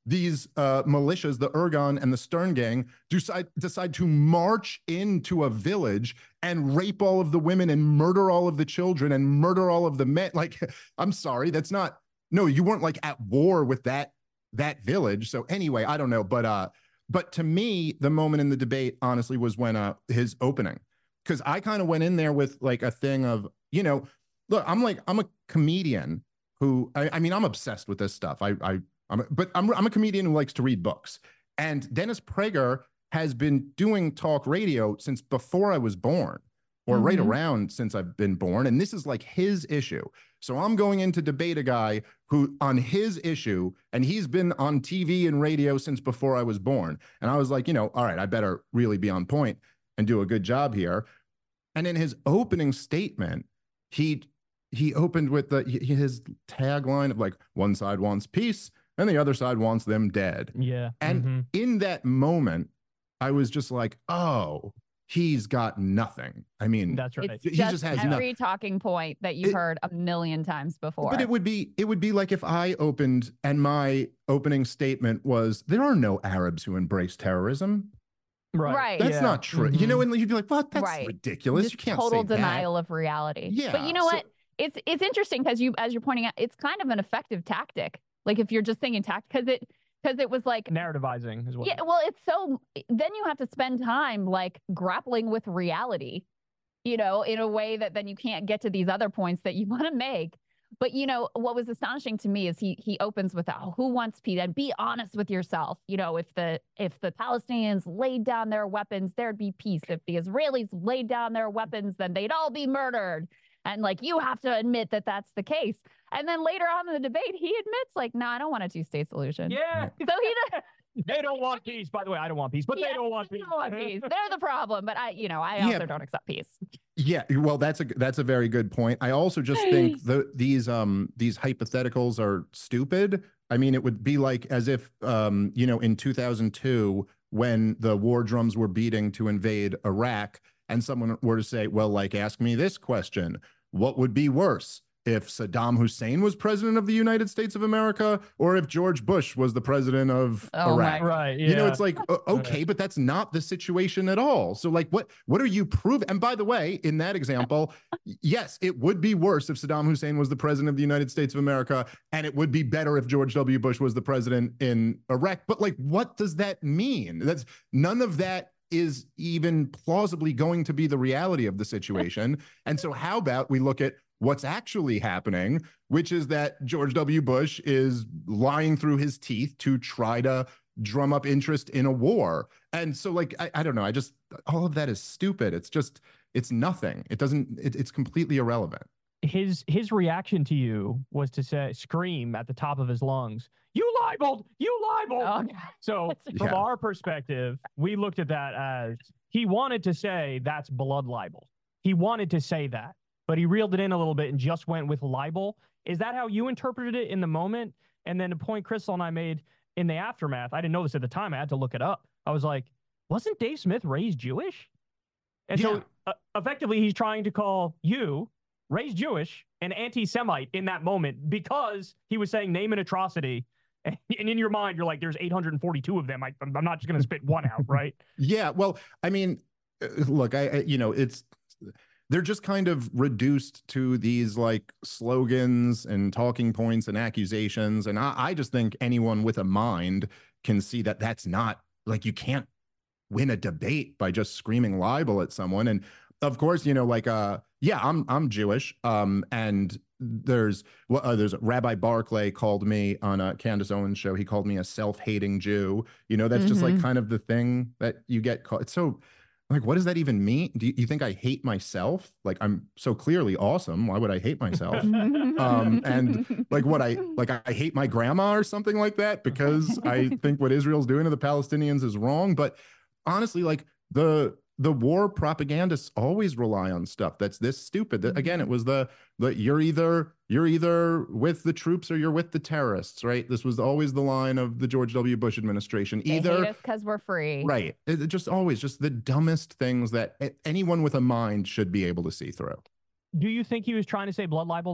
these uh, militias, the Ergon and the Stern Gang, decide, decide to march into a village and rape all of the women and murder all of the children and murder all of the men. Like, I'm sorry, that's not, no, you weren't like at war with that, that village. So anyway, I don't know. But, uh, but to me, the moment in the debate, honestly, was when uh, his opening, because I kind of went in there with like a thing of, you know, look, I'm like, I'm a comedian who, I, I mean, I'm obsessed with this stuff. I, I, I'm, but I'm, I'm a comedian who likes to read books. And Dennis Prager has been doing talk radio since before I was born, or mm-hmm. right around since I've been born. And this is like his issue. So I'm going in to debate a guy who on his issue, and he's been on T V and radio since before I was born. And I was like, you know, all right, I better really be on point and do a good job here. And in his opening statement, he he opened with the his tagline of like, one side wants peace and the other side wants them dead. Yeah. And mm-hmm. in that moment, I was just like, oh, he's got nothing. I mean, that's right. It's he just, just has every no- talking point that you've It- heard a million times before. But it would be it would be like if I opened and my opening statement was, there are no Arabs who embrace terrorism. Right. Right. That's Yeah. not true. Mhm. You know, and you'd be like, what? That's Right. ridiculous. Just You can't total say denial that. of reality. Yeah, But you know so- what? It's it's interesting because you, as you're pointing out, it's kind of an effective tactic. Like if you're just thinking tact, because it because it was like Narrativizing as well. yeah. Well, it's so then you have to spend time like grappling with reality, you know, in a way that then you can't get to these other points that you want to make. But you know what was astonishing to me is he he opens with oh, who wants peace, and be honest with yourself. You know, if the if the Palestinians laid down their weapons, there'd be peace. If the Israelis laid down their weapons, then they'd all be murdered. And like you have to admit that that's the case. And then later on in the debate, he admits like, no, I don't want a two-state solution. Yeah. So he They don't want peace. By the way, I don't want peace, but yeah, they don't want they peace. don't want peace. They're the problem. But I, you know, I Yeah, also but- don't accept peace. Yeah, well, that's a that's a very good point. I also just think the these um these hypotheticals are stupid. I mean, it would be like as if um you know in two thousand two when the war drums were beating to invade Iraq, and someone were to say, well, like, ask me this question: what would be worse, if Saddam Hussein was president of the United States of America, or if George Bush was the president of Oh my Iraq? Right. Yeah. You know, it's like, o- okay, but that's not the situation at all. So like, what, what are you proving? And by the way, in that example, yes, it would be worse if Saddam Hussein was the president of the United States of America, and it would be better if George W. Bush was the president in Iraq. But like, what does that mean? That's none of that is even plausibly going to be the reality of the situation. And so how about we look at what's actually happening, which is that George W. Bush is lying through his teeth to try to drum up interest in a war. And so like, I, I don't know, I just, all of that is stupid. It's just, it's nothing. It doesn't, it, it's completely irrelevant. his his reaction to you was to say, scream at the top of his lungs, "You libeled! You libeled!" Oh, God. So That's- from Yeah. our perspective, we looked at that as he wanted to say that's blood libel. He wanted to say that, but he reeled it in a little bit and just went with libel. Is that how you interpreted it in the moment? And then the point Crystal and I made in the aftermath, I didn't know this at the time. I had to look it up. I was like, wasn't Dave Smith raised Jewish? And Yeah. so uh, effectively he's trying to call you, raised Jewish, an anti-Semite in that moment because he was saying name an atrocity. And in your mind, you're like, there's eight hundred forty-two of them. I, I'm not just going to spit one out, right? Yeah, well, I mean, uh, look, I, I you know, it's they're just kind of reduced to these like slogans and talking points and accusations, and I, I just think anyone with a mind can see that that's not like you can't win a debate by just screaming libel at someone. And of course, you know, like uh, yeah, I'm I'm Jewish, um, and there's well, uh, there's Rabbi Barclay called me on a Candace Owens show. He called me a self-hating Jew. You know, that's just like Mhm. kind of the thing that you get called. It's so like, what does that even mean? Do you, you think I hate myself? Like, I'm so clearly awesome. Why would I hate myself? Um, and like what I like, I hate my grandma or something like that because I think what Israel's doing to the Palestinians is wrong. But honestly, like the the war propagandists always rely on stuff that's this stupid. That, again, it was the the you're either you're either with the troops or you're with the terrorists, right? This was always the line of the George W. Bush administration. They Either hate us because we're free. right, it, it just always just the dumbest things that a- anyone with a mind should be able to see through. Do you think he was trying to say blood libel, though?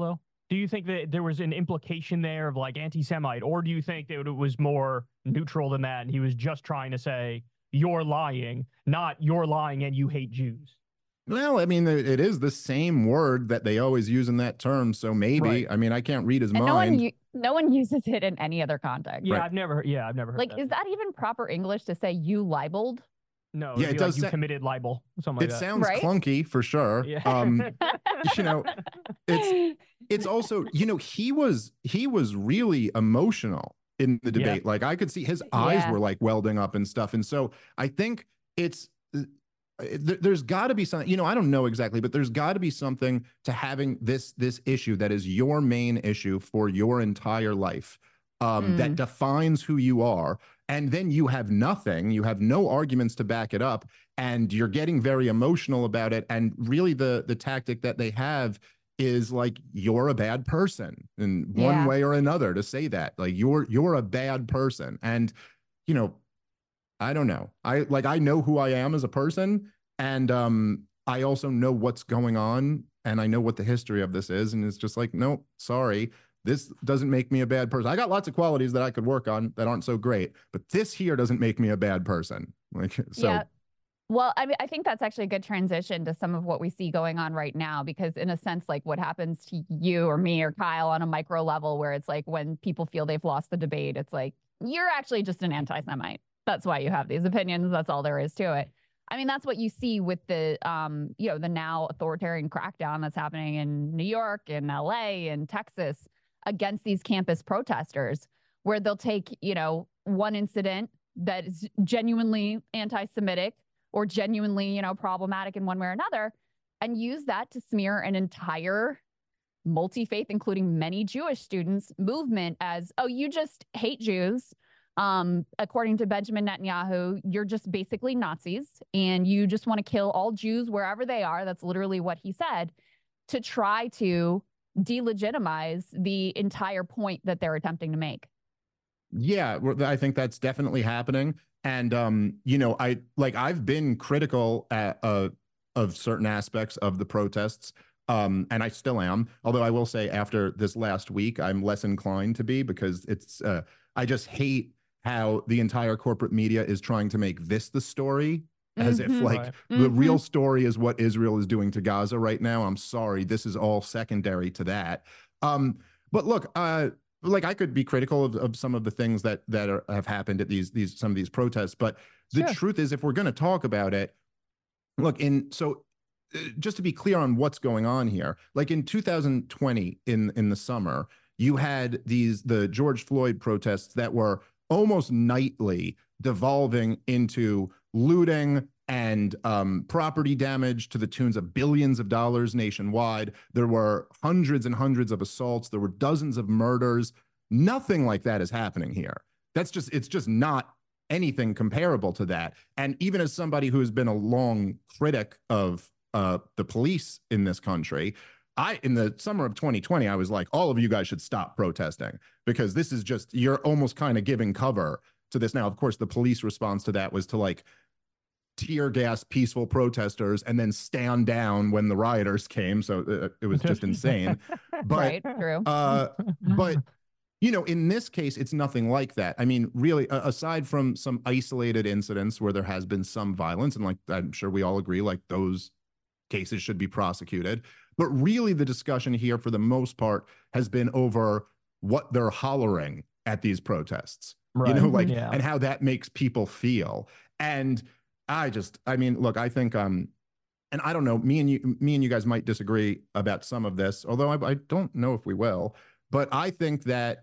Do you think that there was an implication there of like anti-Semite, or do you think that it was more neutral than that and he was just trying to say you're lying, not you're lying and you hate Jews? Well, I mean, it is the same word that they always use in that term, so maybe. Right. I mean, I can't read his And mind. no one, no one uses it in any other context. Yeah, Right. I've never. Yeah, I've never heard Like, that. is that even proper English to say you libeled? No, Yeah, it'd it be does like you sa- committed libel, something It like that. sounds Right? clunky for sure. Yeah. Um, you know, it's it's also, you know, he was he was really emotional in the Yeah. debate. Like I could see his eyes Yeah. were like welding up and stuff. And so I think it's uh, th- there's got to be something, you know, I don't know exactly, but there's got to be something to having this this issue that is your main issue for your entire life, um, that Mm. defines who you are. And then you have nothing, you have no arguments to back it up, and you're getting very emotional about it. And really the the tactic that they have is like, you're a bad person in one Yeah. way or another, to say that like you're you're a bad person. And you know, I don't know, I like I know who I am as a person, and um I also know what's going on, and I know what the history of this is, and it's just like, no, sorry, this doesn't make me a bad person. I got lots of qualities that I could work on that aren't so great, but this here doesn't make me a bad person. Like, so Yeah. Well, I mean, I think that's actually a good transition to some of what we see going on right now, because in a sense, like what happens to you or me or Kyle on a micro level, where it's like when people feel they've lost the debate, it's like, you're actually just an anti-Semite. That's why you have these opinions. That's all there is to it. I mean, that's what you see with the, um, you know, the now authoritarian crackdown that's happening in New York and L A and Texas against these campus protesters, where they'll take, you know, one incident that is genuinely anti-Semitic or genuinely, you know, problematic in one way or another, and use that to smear an entire multi-faith, including many Jewish students, movement as, oh, you just hate Jews. Um, according to Benjamin Netanyahu, you're just basically Nazis and you just want to kill all Jews wherever they are. That's literally what he said, to try to delegitimize the entire point that they're attempting to make. yeah, well, I think that's definitely happening. And um, you know, I like I've been critical at, uh, of certain aspects of the protests, um, and I still am. Although I will say, after this last week, I'm less inclined to be, because it's uh, I just hate how the entire corporate media is trying to make this the story, as if Mhm. like Right. the Mhm. real story is what Israel is doing to Gaza right now. I'm sorry, this is all secondary to that. Um, but look, uh, like I could be critical of, of some of the things that that are, have happened at these these some of these protests, but the Sure. truth is, if we're going to talk about it, look, in so uh, just to be clear on what's going on here, like in two thousand twenty, in in the summer, you had these the George Floyd protests that were almost nightly devolving into looting and um, property damage to the tunes of billions of dollars nationwide. There were hundreds and hundreds of assaults. There were dozens of murders. Nothing like that is happening here. That's just, it's just not anything comparable to that. And even as somebody who has been a long critic of uh, the police in this country, I, in the summer of twenty twenty, I was like, all of you guys should stop protesting, because this is just, you're almost kind of giving cover to this. Now, of course, the police response to that was to like tear gas peaceful protesters and then stand down when the rioters came. So uh, it was just insane. But, Right. True. uh, but you know, in this case, it's nothing like that. I mean, really, uh, aside from some isolated incidents where there has been some violence, and like I'm sure we all agree, like those cases should be prosecuted. But really, the discussion here, for the most part, has been over what they're hollering at these protests. Right. You know, like, Yeah. and how that makes people feel. And I just, I mean, look, I think, um, and I don't know, me and you, me and you guys might disagree about some of this, although I, I don't know if we will. But I think that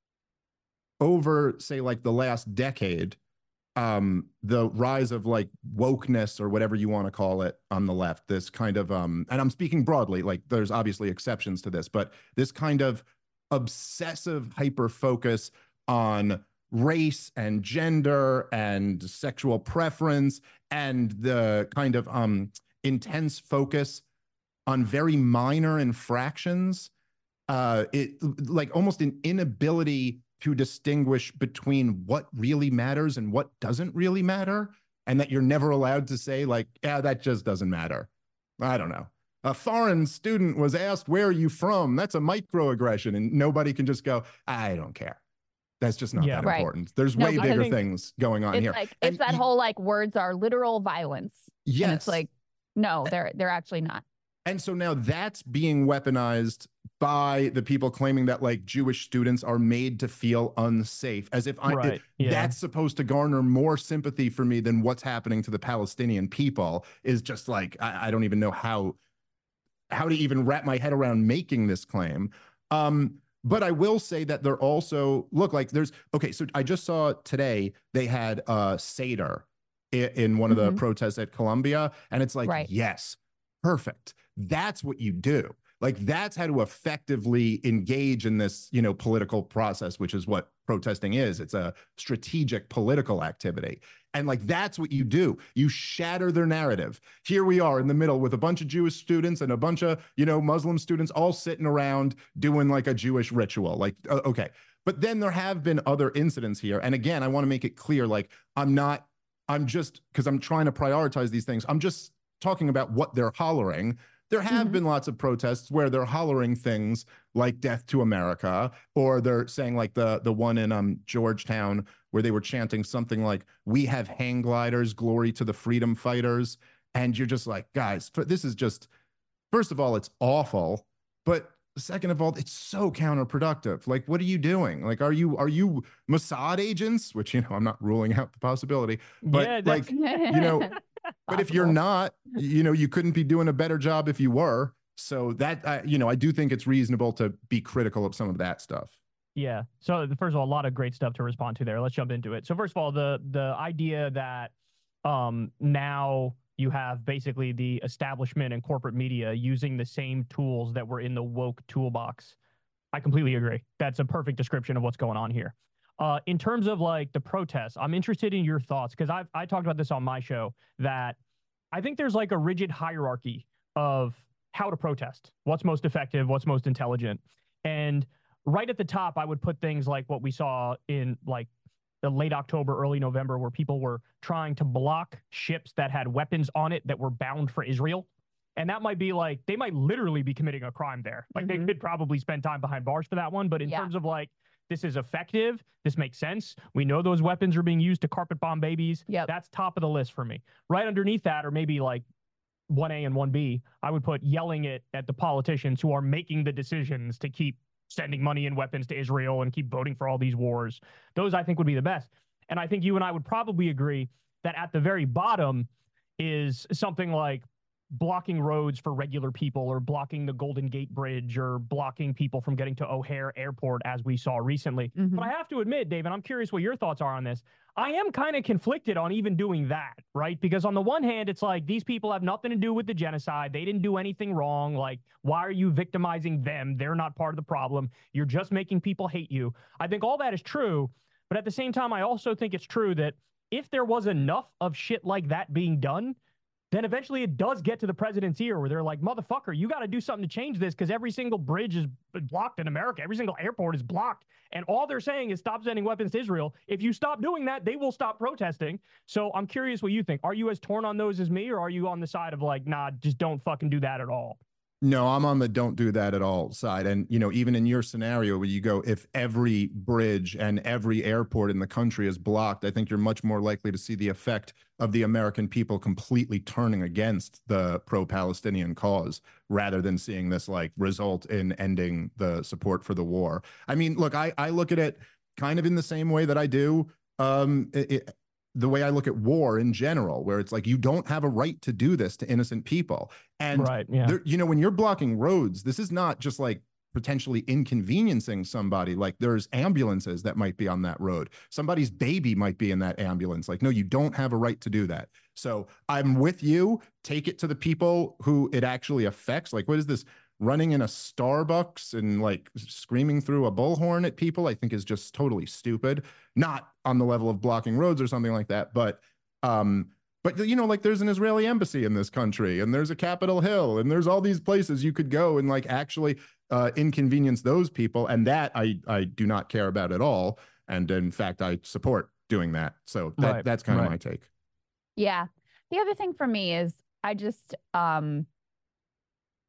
over, say, like the last decade, um the rise of like wokeness, or whatever you want to call it, on the left, this kind of um and I'm speaking broadly, like there's obviously exceptions to this, but this kind of obsessive hyper focus on race and gender and sexual preference, and the kind of um intense focus on very minor infractions, uh it like almost an inability to distinguish between what really matters and what doesn't really matter, and that you're never allowed to say like, yeah, that just doesn't matter. I don't know. a foreign student was asked, where are you from? That's a microaggression. And nobody can just go, I don't care. That's just not Yeah. that Right. important. There's No, way because bigger think- things going on It's here. like And it's that you- whole like words are literal violence. And Yes. it's like, no, they're they're actually not. And so now that's being weaponized by the people claiming that like Jewish students are made to feel unsafe, as if I, Right, it- yeah. that's supposed to garner more sympathy for me than what's happening to the Palestinian people. Is just like, I, I don't even know how, how to even wrap my head around making this claim. Um, but I will say that they're also, look, like there's, okay, so I just saw today they had uh Seder in, in one of the Mhm. protests at Columbia. And it's like, Right. yes, perfect. That's what you do. Like that's how to effectively engage in this, you know, political process, which is what protesting is. It's a strategic political activity. And like that's what you do. You shatter their narrative. Here we are in the middle with a bunch of Jewish students and a bunch of, you know, Muslim students all sitting around doing like a Jewish ritual. Like, uh, okay. But then there have been other incidents here. And again, I want to make it clear, like, I'm not, I'm just, because I'm trying to prioritize these things. I'm just talking about what they're hollering. There have Mhm. been lots of protests where they're hollering things like "Death to America," or they're saying like the the one in um Georgetown where they were chanting something like "We have hang gliders, glory to the freedom fighters," and you're just like, guys, this is just, first of all, it's awful, but second of all, it's so counterproductive. Like, what are you doing? Like, are you are you Mossad agents? Which, you know, I'm not ruling out the possibility, but Yeah, that's- like, you know. But if you're Possible. not, you know, you couldn't be doing a better job if you were. So that, uh, you know, I do think it's reasonable to be critical of some of that stuff. Yeah. So the- first of all, a lot of great stuff to respond to there. Let's jump into it. So first of all, the the idea that um, now you have basically the establishment and corporate media using the same tools that were in the woke toolbox. I completely agree. That's a perfect description of what's going on here. Uh, in terms of like the protests, I'm interested in your thoughts because I I talked about this on my show that I think there's like a rigid hierarchy of how to protest, what's most effective, what's most intelligent, and right at the top, I would put things like what we saw in like the late October, early November, where people were trying to block ships that had weapons on it that were bound for Israel. And that might be like, they might literally be committing a crime there. Like Mhm. they could probably spend time behind bars for that one. But in Yeah. terms of like, this is effective, this makes sense. We know those weapons are being used to carpet bomb babies. Yep. That's top of the list for me. Right underneath that, or maybe like one A and one B, I would put yelling it at the politicians who are making the decisions to keep sending money and weapons to Israel and keep voting for all these wars. Those I think would be the best. And I think you and I would probably agree that at the very bottom is something like blocking roads for regular people or blocking the Golden Gate Bridge or blocking people from getting to O'Hare Airport, as we saw recently. Mhm. But I have to admit, Dave, and I'm curious what your thoughts are on this. I am kind of conflicted on even doing that, right? Because on the one hand, it's like these people have nothing to do with the genocide. They didn't do anything wrong. Like, why are you victimizing them? They're not part of the problem. You're just making people hate you. I think all that is true. But at the same time, I also think it's true that if there was enough of shit like that being done, then eventually it does get to the president's ear where they're like, motherfucker, you got to do something to change this because every single bridge is blocked in America. Every single airport is blocked. And all they're saying is stop sending weapons to Israel. If you stop doing that, they will stop protesting. So I'm curious what you think. Are you as torn on those as me, or are you on the side of like, nah, just don't fucking do that at all? No, I'm on the don't do that at all side. And, you know, even in your scenario where you go, if every bridge and every airport in the country is blocked, I think you're much more likely to see the effect of the American people completely turning against the pro-Palestinian cause rather than seeing this like result in ending the support for the war. I mean, look, I, I look at it kind of in the same way that I do um, it, it, the way I look at war in general, where it's like, you don't have a right to do this to innocent people. And, Right, yeah. there, you know, when you're blocking roads, this is not just like potentially inconveniencing somebody. Like there's ambulances that might be on that road. Somebody's baby might be in that ambulance. Like, no, you don't have a right to do that. So I'm with you. Take it to the people who it actually affects. Like, what is this? Running in a Starbucks and like screaming through a bullhorn at people, I think is just totally stupid. Not on the level of blocking roads or something like that, but um, but you know, like there's an Israeli embassy in this country, and there's a Capitol Hill, and there's all these places you could go and like actually uh, inconvenience those people, and that I I do not care about at all. And in fact, I support doing that. So that Right, that's kind right. of my take. Yeah. The other thing for me is I just um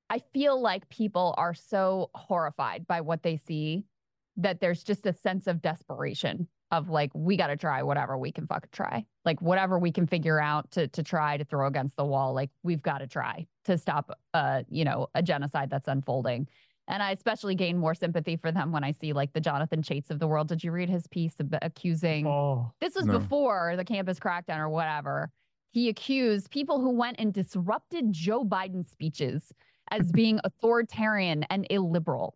I feel like people are so horrified by what they see that there's just a sense of desperation of like, we got to try whatever we can fucking try. Like whatever we can figure out to to try to throw against the wall. Like we've got to try to stop, uh, you know, a genocide that's unfolding. And I especially gain more sympathy for them when I see like the Jonathan Chaits of the world. Did you read his piece ab- accusing? Oh, this was no. before the campus crackdown or whatever. He accused people who went and disrupted Joe Biden's speeches as being authoritarian and illiberal.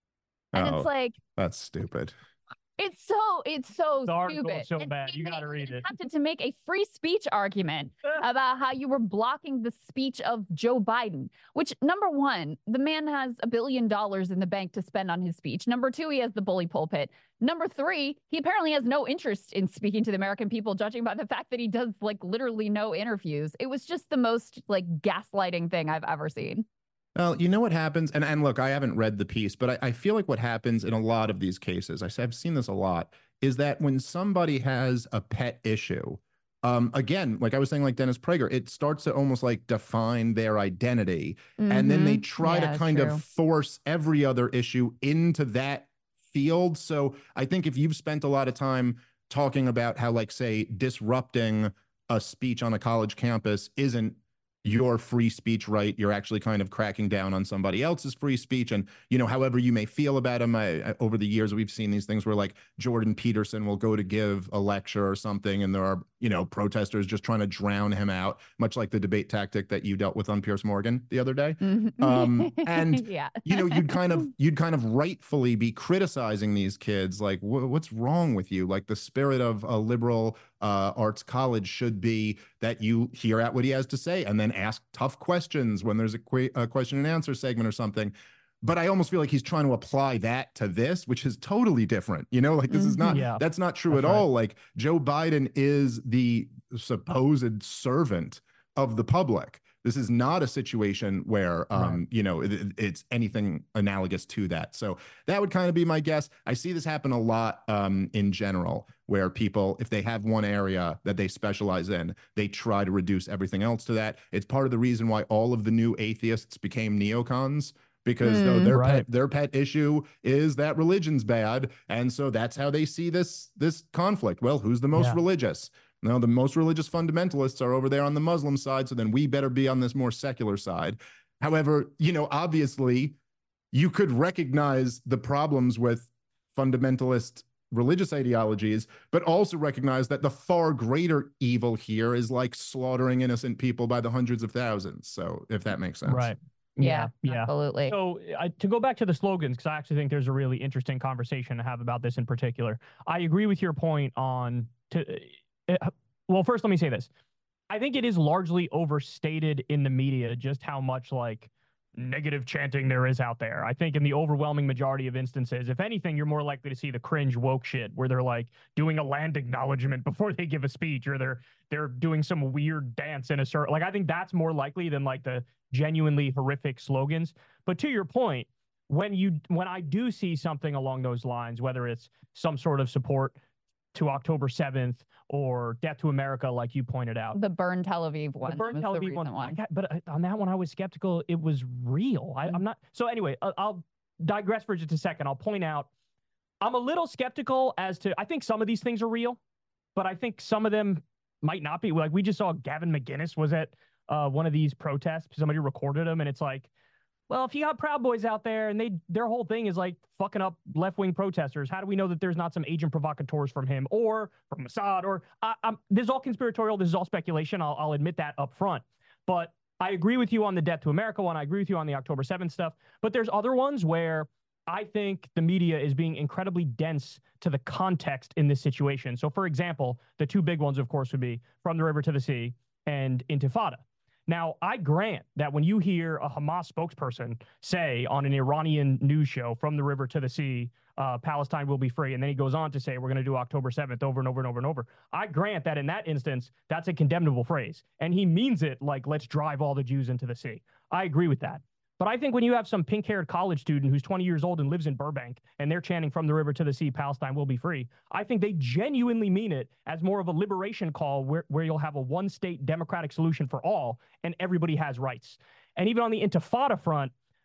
And Oh, it's like, that's stupid. it's so, it's so the article stupid. is so And bad. he You got to made- read it. attempted to make a free speech argument about how you were blocking the speech of Joe Biden, which number one, the man has a billion dollars in the bank to spend on his speech. Number two, he has the bully pulpit. Number three, he apparently has no interest in speaking to the American people, judging by the fact that he does like literally no interviews. It was just the most like gaslighting thing I've ever seen. Well, you know what happens, and, and look, I haven't read the piece, but I, I feel like what happens in a lot of these cases, I, I've seen this a lot, is that when somebody has a pet issue, um, again, like I was saying, like Dennis Prager, it starts to almost like define their identity. Mm-hmm. And then they try Yeah, to kind true. of force every other issue into that field. So I think if you've spent a lot of time talking about how, like, say, disrupting a speech on a college campus isn't your free speech right, you're actually kind of cracking down on somebody else's free speech. And, you know, however you may feel about him, I, I, over the years, we've seen these things where like Jordan Peterson will go to give a lecture or something, and there are, you know, protesters just trying to drown him out, much like the debate tactic that you dealt with on Piers Morgan the other day. Um, and, yeah. you know, you'd kind of, you'd kind of rightfully be criticizing these kids. Like, what's wrong with you? Like the spirit of a liberal Uh, arts college should be that you hear out what he has to say and then ask tough questions when there's a, qu- a question and answer segment or something. But I almost feel like he's trying to apply that to this, which is totally different. You know, like this mm-hmm. is not, yeah. that's not true that's at right. all. Like Joe Biden is the supposed servant of the public. This is not a situation where, um, right. you know, it, it's anything analogous to that. So that would kind of be my guess. I see this happen a lot um, in general, where people, if they have one area that they specialize in, they try to reduce everything else to that. It's part of the reason why all of the new atheists became neocons, because mm, though their right. pet, their pet issue is that religion's bad. And so that's how they see this, this conflict. Well, who's the most yeah. religious? No, the most religious fundamentalists are over there on the Muslim side, so then we better be on this more secular side. However, you know, obviously, you could recognize the problems with fundamentalist religious ideologies, but also recognize that the far greater evil here is like slaughtering innocent people by the hundreds of thousands. So, if that makes sense. Right. Yeah, yeah, yeah. absolutely. So uh, to go back to the slogans, because I actually think there's a really interesting conversation to have about this in particular. I agree with your point on to. Uh, well, first, let me say this. I think it is largely overstated in the media just how much like negative chanting there is out there. I think in the overwhelming majority of instances, if anything, you're more likely to see the cringe woke shit where they're like doing a land acknowledgement before they give a speech, or they're they're doing some weird dance in a circle. Like I think that's more likely than like the genuinely horrific slogans. But to your point, when you when I do see something along those lines, whether it's some sort of support to October seventh or Death to America, like you pointed out. The Burn Tel Aviv one. The Burn Tel Aviv one. one. Got, but on that one, I was skeptical. It was real. I, mm-hmm. I'm not. So anyway, I'll, I'll digress for just a second. I'll point out, I'm a little skeptical as to, I think some of these things are real, but I think some of them might not be. Like we just saw Gavin McInnes was at uh, one of these protests. Somebody recorded him, and it's like, well, if you got Proud Boys out there and they their whole thing is like fucking up left-wing protesters, how do we know that there's not some agent provocateurs from him or from Mossad? Or uh, um, this is all conspiratorial. This is all speculation. I'll, I'll admit that up front. But I agree with you on the Death to America one. I agree with you on the October seventh stuff. But there's other ones where I think the media is being incredibly dense to the context in this situation. So, for example, the two big ones, of course, would be From the River to the Sea and Intifada. Now, I grant that when you hear a Hamas spokesperson say on an Iranian news show, From the River to the Sea, uh, Palestine will be free, and then he goes on to say, we're going to do October seventh over and over and over and over. I grant that in that instance, that's a condemnable phrase. And he means it like, let's drive all the Jews into the sea. I agree with that. But I think when you have some pink-haired college student who's twenty years old and lives in Burbank, and they're chanting From the River to the Sea, Palestine will be free, I think they genuinely mean it as more of a liberation call where, where you'll have a one-state democratic solution for all, and everybody has rights. And even on the Intifada front,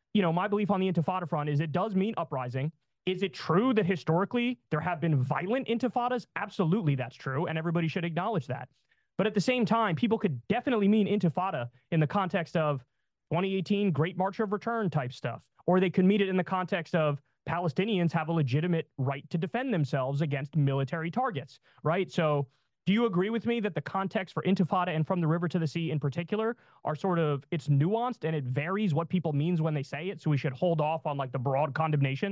you know, my belief on the Intifada front is it does mean uprising. Is it true that historically there have been violent intifadas? Absolutely, that's true, and everybody should acknowledge that. But at the same time, people could definitely mean intifada in the context of twenty eighteen Great March of Return type stuff, or they could mean it in the context of Palestinians have a legitimate right to defend themselves against military targets, right? So do you agree with me that the context for intifada and from the river to the sea in particular are sort of, it's nuanced and it varies what people means when they say it, so we should hold off on like the broad condemnation?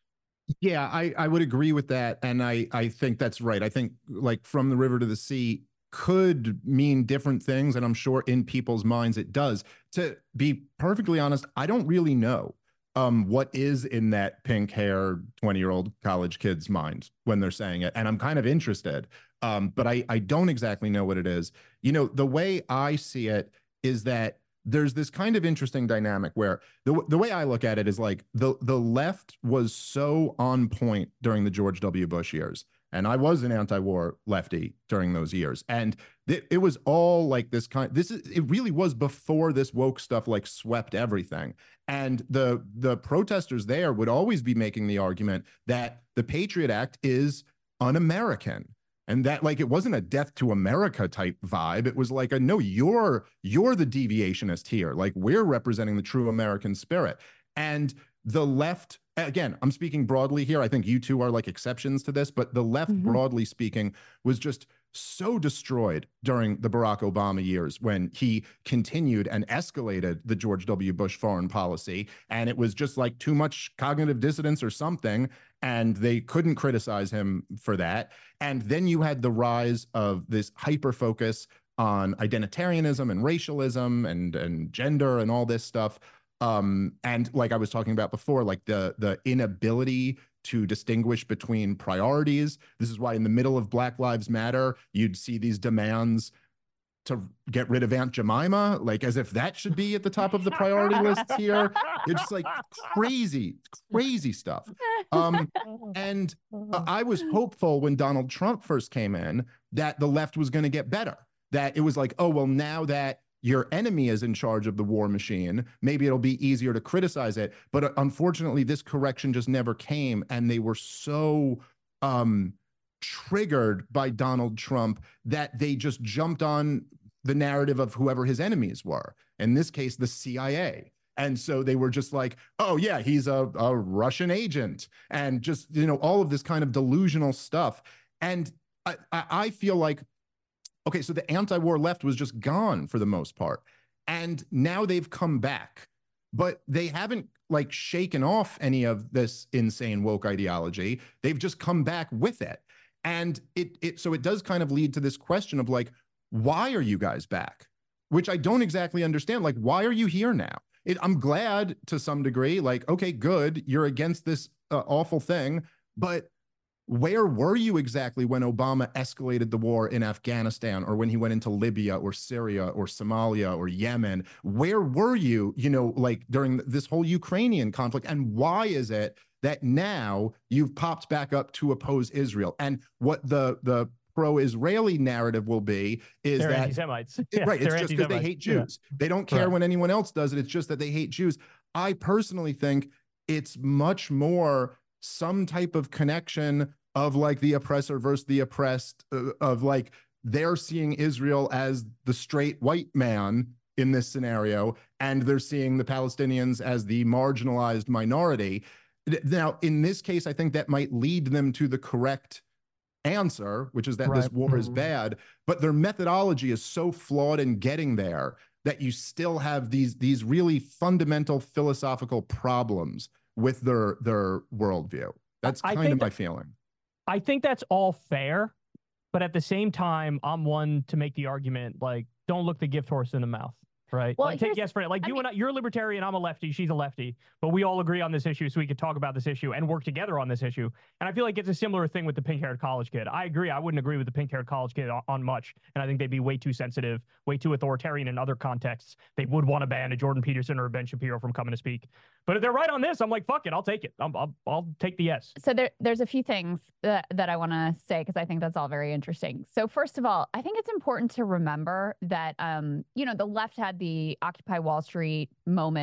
Yeah, I, I would agree with that. And I, I think that's right. I think like from the river to the sea could mean different things. And I'm sure in people's minds it does. To be perfectly honest, I don't really know um, what is in that pink hair twenty year old college kid's mind when they're saying it. And I'm kind of interested, um, but I, I don't exactly know what it is. You know, the way I see it is that there's this kind of interesting dynamic where the the way I look at it is like the the left was so on point during the George W. Bush years. And I was an anti-war lefty during those years. And th- it was all like this kind, this is, it really was before this woke stuff like swept everything. And the the protesters there would always be making the argument that the Patriot Act is un-American. And that like it wasn't a death to America type vibe. It was like a no, you're you're the deviationist here. Like we're representing the true American spirit. And the left, again, I'm speaking broadly here. I think you two are like exceptions to this, but the left, mm-hmm. broadly speaking, was just so destroyed during the Barack Obama years when he continued and escalated the George W. Bush foreign policy. And it was just like too much cognitive dissonance or something. And they couldn't criticize him for that. And then you had the rise of this hyper focus on identitarianism and racialism and, and gender and all this stuff. Um, and like I was talking about before, like the, the inability to distinguish between priorities. This is why in the middle of Black Lives Matter, you'd see these demands to get rid of Aunt Jemima, like as if that should be at the top of the priority lists here. It's just like crazy, crazy stuff. Um, and uh, I was hopeful when Donald Trump first came in that the left was going to get better, that it was like, oh, well, now that your enemy is in charge of the war machine, maybe it'll be easier to criticize it. But uh, unfortunately, this correction just never came. And they were so um, triggered by Donald Trump that they just jumped on the narrative of whoever his enemies were. In this case, the C I A. And so they were just like, oh, yeah, he's a, a Russian agent. And just, you know, all of this kind of delusional stuff. And I, I feel like, okay, so the anti-war left was just gone for the most part. And now they've come back, but they haven't like shaken off any of this insane woke ideology. They've just come back with it. And it, it so it does kind of lead to this question of like, why are you guys back? Which I don't exactly understand. Like, why are you here now? It, I'm glad to some degree, like, okay, good, you're against this uh, awful thing, but where were you exactly when Obama escalated the war in Afghanistan, or when he went into Libya or Syria or Somalia or Yemen? Where were you, you know, like during this whole Ukrainian conflict? And why is it that now you've popped back up to oppose Israel? And what the the pro-Israeli narrative will be is they're that anti-Semites. It, yeah, right, it's just because they hate Jews. Yeah. They don't care right. when anyone else does it. It's just that they hate Jews. I personally think it's much more some type of connection of like the oppressor versus the oppressed, uh, of like they're seeing Israel as the straight white man in this scenario, and they're seeing the Palestinians as the marginalized minority. Now, in this case, I think that might lead them to the correct answer, which is that right. this war mm-hmm. is bad, but their methodology is so flawed in getting there that you still have these, these really fundamental philosophical problems with their, their worldview. That's kind of my that, feeling. I think that's all fair, but at the same time, I'm one to make the argument, like, don't look the gift horse in the mouth. Right. Well, like, take yes for it. Like I you mean, and I, you're a libertarian. I'm a lefty. She's a lefty. But we all agree on this issue, so we could talk about this issue and work together on this issue. And I feel like it's a similar thing with the pink-haired college kid. I agree. I wouldn't agree with the pink-haired college kid on, on much. And I think they'd be way too sensitive, way too authoritarian in other contexts. They would want to ban a Jordan Peterson or a Ben Shapiro from coming to speak. But if they're right on this, I'm like, fuck it. I'll take it. I'm, I'll, I'll take the yes. So there, there's a few things that, that I want to say, because I think that's all very interesting. So first of all, I think it's important to remember that, um, you know, the left had the Occupy Wall Street moment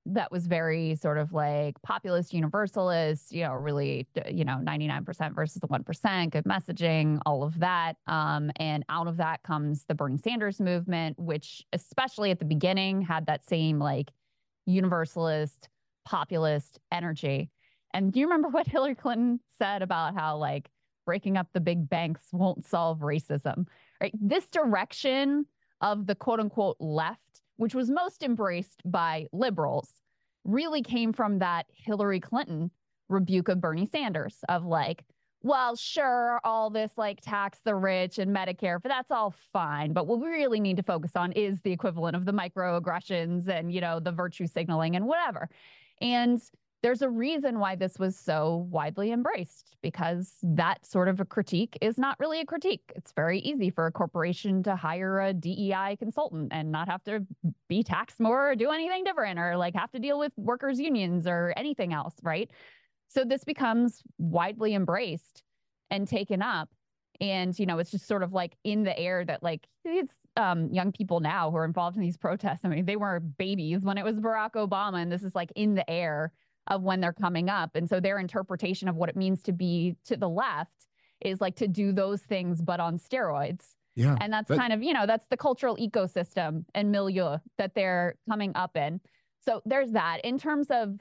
that was very sort of like populist, universalist, you know, really, you know, ninety-nine percent versus the one percent, good messaging, all of that. Um, and out of that comes the Bernie Sanders movement, which especially at the beginning had that same like universalist, populist energy. And do you remember what Hillary Clinton said about how like breaking up the big banks won't solve racism, right? This direction of the quote unquote left, which was most embraced by liberals, really came from that Hillary Clinton rebuke of Bernie Sanders of like, well, sure, all this like tax the rich and Medicare, but that's all fine. But what we really need to focus on is the equivalent of the microaggressions and, you know, the virtue signaling and whatever. And there's a reason why this was so widely embraced, because that sort of a critique is not really a critique. It's very easy for a corporation to hire a D E I consultant and not have to be taxed more or do anything different or like have to deal with workers' unions or anything else, right? So this becomes widely embraced and taken up. And, you know, it's just sort of like in the air that like these um, young people now who are involved in these protests, I mean, they were babies when it was Barack Obama, and this is like in the air of when they're coming up. And so their interpretation of what it means to be to the left is like to do those things, but on steroids. Yeah. And that's but- kind of, you know, that's the cultural ecosystem and milieu that they're coming up in. So there's that. In terms of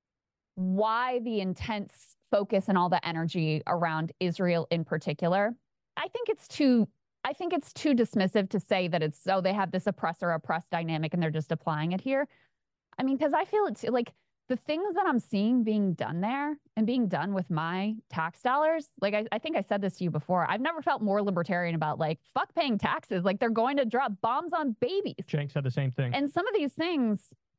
why the intense focus and all the energy around Israel in particular, I think it's too, I think it's too dismissive to say that it's, oh, they have this oppressor oppressed dynamic and they're just applying it here. I mean, because I feel it's like, the things that I'm seeing being done there and being done with my tax dollars, like I, I think I said this to you before, I've never felt more libertarian about like, fuck paying taxes. Like they're going to drop bombs on babies. Cenk said the same thing. And some of these things,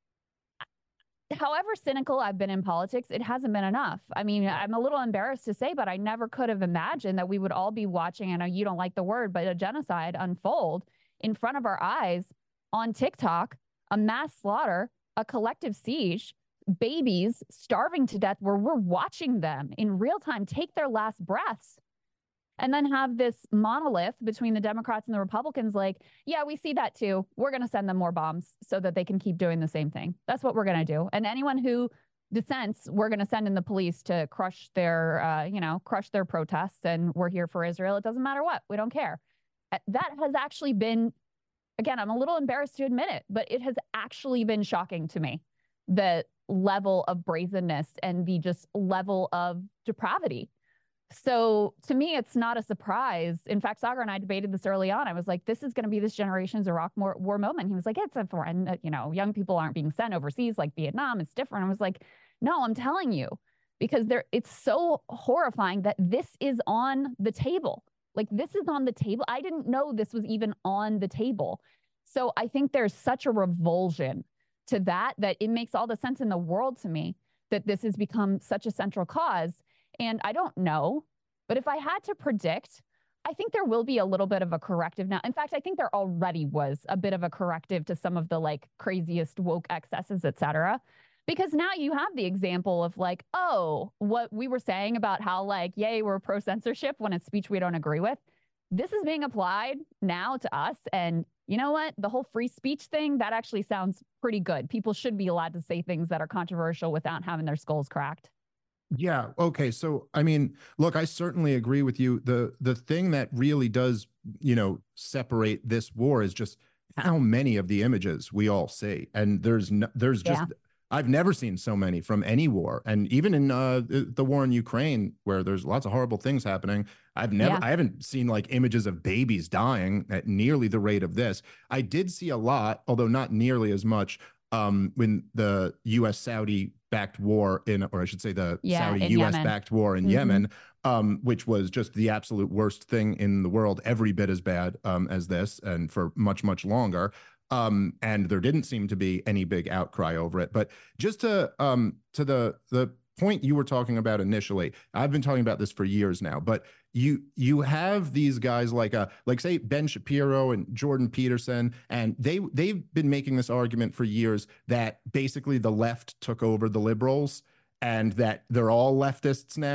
however cynical I've been in politics, it hasn't been enough. I mean, I'm a little embarrassed to say, but I never could have imagined that we would all be watching, I know you don't like the word, but a genocide unfold in front of our eyes on TikTok, a mass slaughter, a collective siege, babies starving to death where we're watching them in real time take their last breaths, and then have this monolith between the Democrats and the Republicans like, yeah, we see that too. We're going to send them more bombs so that they can keep doing the same thing. That's what we're going to do. And anyone who dissents, we're going to send in the police to crush their, uh, you know, crush their protests. And we're here for Israel. It doesn't matter what. We don't care. That has actually been, again, I'm a little embarrassed to admit it, but it has actually been shocking to me, the level of brazenness and the just level of depravity. So to me, it's not a surprise. In fact, Sagar and I debated this early on. I was like, this is going to be this generation's Iraq war, war moment. He was like, it's a foreign, you know, young people aren't being sent overseas like Vietnam. It's different. I was like, no, I'm telling you, because there, it's so horrifying that this is on the table. Like this is on the table. I didn't know this was even on the table. So I think there's such a revulsion to that, that it makes all the sense in the world to me that this has become such a central cause. And I don't know, but if I had to predict, I think there will be a little bit of a corrective now. In fact, I think there already was a bit of a corrective to some of the like craziest woke excesses, et cetera. Because now you have the example of like, oh, what we were saying about how like, yay, we're pro censorship when it's speech we don't agree with. This is being applied now to us. And you know what? The whole free speech thing, that actually sounds pretty good. People should be allowed to say things that are controversial without having their skulls cracked. Yeah. Okay. So, I mean, look, I certainly agree with you. The the thing that really does, you know, separate this war is just how many of the images we all see. And there's no, there's just, yeah. I've never seen so many from any war. And even in uh, the war in Ukraine, where there's lots of horrible things happening, I've never, yeah. I haven't seen like images of babies dying at nearly the rate of this. I did see a lot, although not nearly as much, um, when the U S Saudi backed war in, or I should say the yeah, Saudi U S backed war in mm-hmm. Yemen, um, which was just the absolute worst thing in the world, every bit as bad um, as this, and for much, much longer. Um, and there didn't seem to be any big outcry over it. But just to um, to the the point you were talking about initially, I've been talking about this for years now, but you you have these guys like a like say Ben Shapiro and Jordan Peterson, and they they've been making this argument for years that basically the left took over the liberals and that they're all leftists now.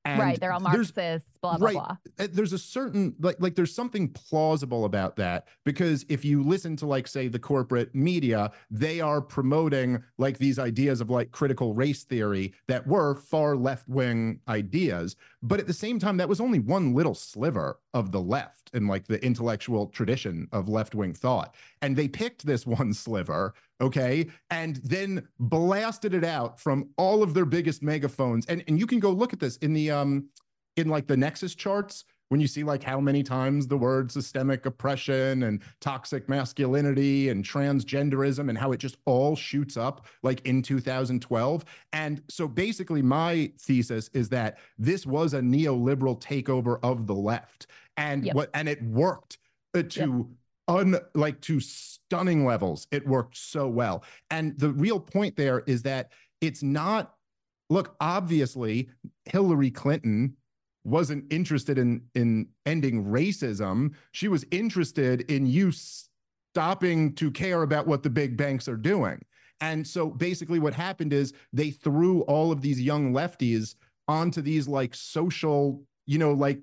And right. They're all there's- Marxists, blah, blah, right. blah. Uh, There's a certain, like, like there's something plausible about that, because if you listen to, like, say, the corporate media, they are promoting like these ideas of like critical race theory that were far left-wing ideas. But at the same time, that was only one little sliver of the left and like the intellectual tradition of left-wing thought. And they picked this one sliver, okay, and then blasted it out from all of their biggest megaphones. And, and you can go look at this in the, um, in like the Nexus charts, when you see like how many times the word systemic oppression and toxic masculinity and transgenderism and how it just all shoots up like in two thousand twelve. And so basically my thesis is that this was a neoliberal takeover of the left, and Yep. what, and it worked uh, to un like to stunning levels. It worked so well. And the real point there is that it's not, look, obviously Hillary Clinton wasn't interested in in ending racism. She was interested in you stopping to care about what the big banks are doing. And so basically what happened is they threw all of these young lefties onto these like social, you know, like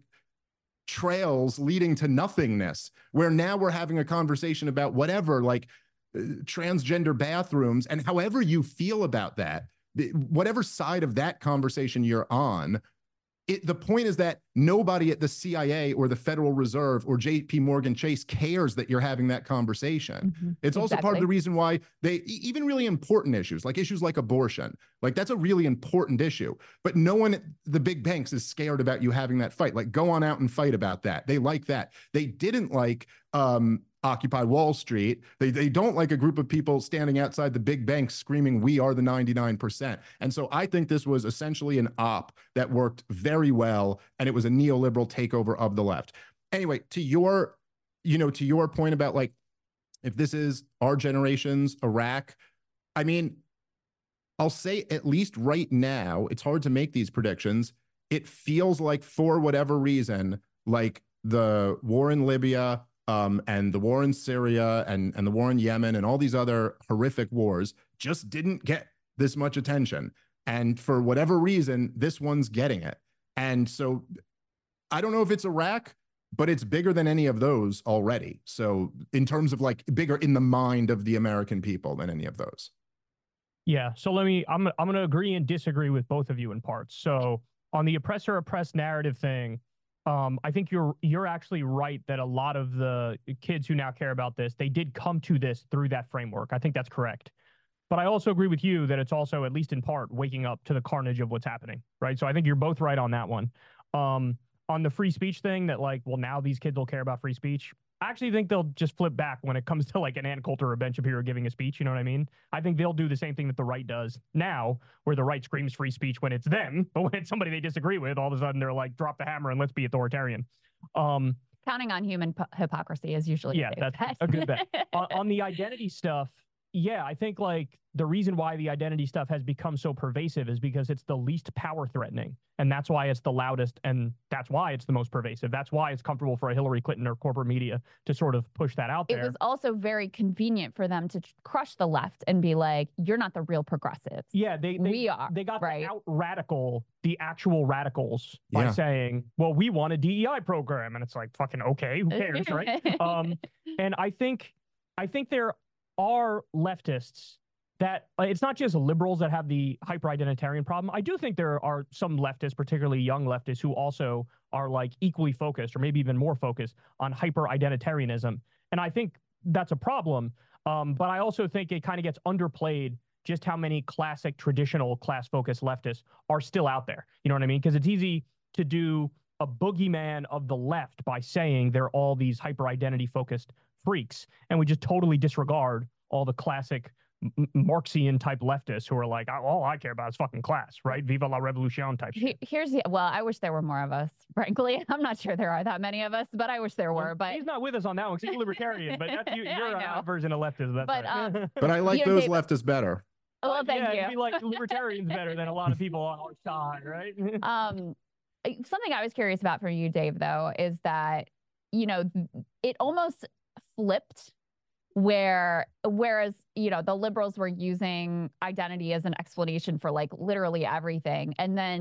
trails leading to nothingness, where now we're having a conversation about whatever, like uh, transgender bathrooms, and however you feel about that, whatever side of that conversation you're on, It, the point is that nobody at the C I A or the Federal Reserve or J P Morgan Chase cares that you're having that conversation. Mhm. It's also part of Exactly. the reason why they, e- even really important issues, like issues like abortion, like that's a really important issue. But no one at the big banks is scared about you having that fight. Like, go on out and fight about that. They like that. They didn't like um, Occupy Wall Street. They, they don't like a group of people standing outside the big banks screaming, "We are the ninety-nine percent." And so I think this was essentially an op that worked very well, and it was a neoliberal takeover of the left. Anyway, to your, you know, to your point about like, if this is our generation's Iraq, I mean, I'll say at least right now, it's hard to make these predictions. It feels like, for whatever reason, like the war in Libya, um, and the war in Syria and, and the war in Yemen and all these other horrific wars just didn't get this much attention. And for whatever reason, this one's getting it. And so I don't know if it's Iraq, but it's bigger than any of those already. So in terms of like bigger in the mind of the American people than any of those. Yeah. So let me, I'm, I'm going to agree and disagree with both of you in parts. So on the oppressor oppressed narrative thing, um, I think you're, you're actually right that a lot of the kids who now care about this, they did come to this through that framework. I think that's correct. But I also agree with you that it's also, at least in part, waking up to the carnage of what's happening, right? So I think you're both right on that one. Um, on the free speech thing, that like, well, now these kids will care about free speech. I actually think they'll just flip back when it comes to like an Ann Coulter or Ben Shapiro giving a speech. You know what I mean? I think they'll do the same thing that the right does now, where the right screams free speech when it's them, but when it's somebody they disagree with, all of a sudden they're like, drop the hammer and let's be authoritarian. Um, Counting on human po- hypocrisy is usually yeah, a safe that's bet. a good bet. on, on the identity stuff, yeah, I think like the reason why the identity stuff has become so pervasive is because it's the least power threatening. And that's why it's the loudest. And that's why it's the most pervasive. That's why it's comfortable for a Hillary Clinton or corporate media to sort of push that out It there. was also very convenient for them to tr- crush the left and be like, you're not the real progressives. Yeah, they, they We are, They got right? to out radical the actual radicals by Yeah. saying, well, we want a D E I program. And it's like, fucking okay, who cares, right? um, and I think I think there are leftists that uh, it's not just liberals that have the hyper-identitarian problem. I do think there are some leftists, particularly young leftists, who also are like equally focused or maybe even more focused on hyper-identitarianism. And I think that's a problem. Um, but I also think it kind of gets underplayed just how many classic traditional class-focused leftists are still out there. You know what I mean? Because it's easy to do a boogeyman of the left by saying they're all these hyper-identity focused freaks. And we just totally disregard all the classic M- Marxian type leftists who are like, all I care about is fucking class, right? Viva la revolution type He- shit. Here's the, well, I wish there were more of us, frankly. I'm not sure there are that many of us, but I wish there were. But He's not with us on that one because he's a libertarian, but that's, you, I you're know. a version of leftist. That's But, right. um, But I like You know, those David- leftists better. well, thank yeah, you. it'd be like libertarians better than a lot of people on our side, right? Um, something I was curious about from you, Dave, though, is that, you know, it almost flipped where, whereas, you know, the liberals were using identity as an explanation for like literally everything. And then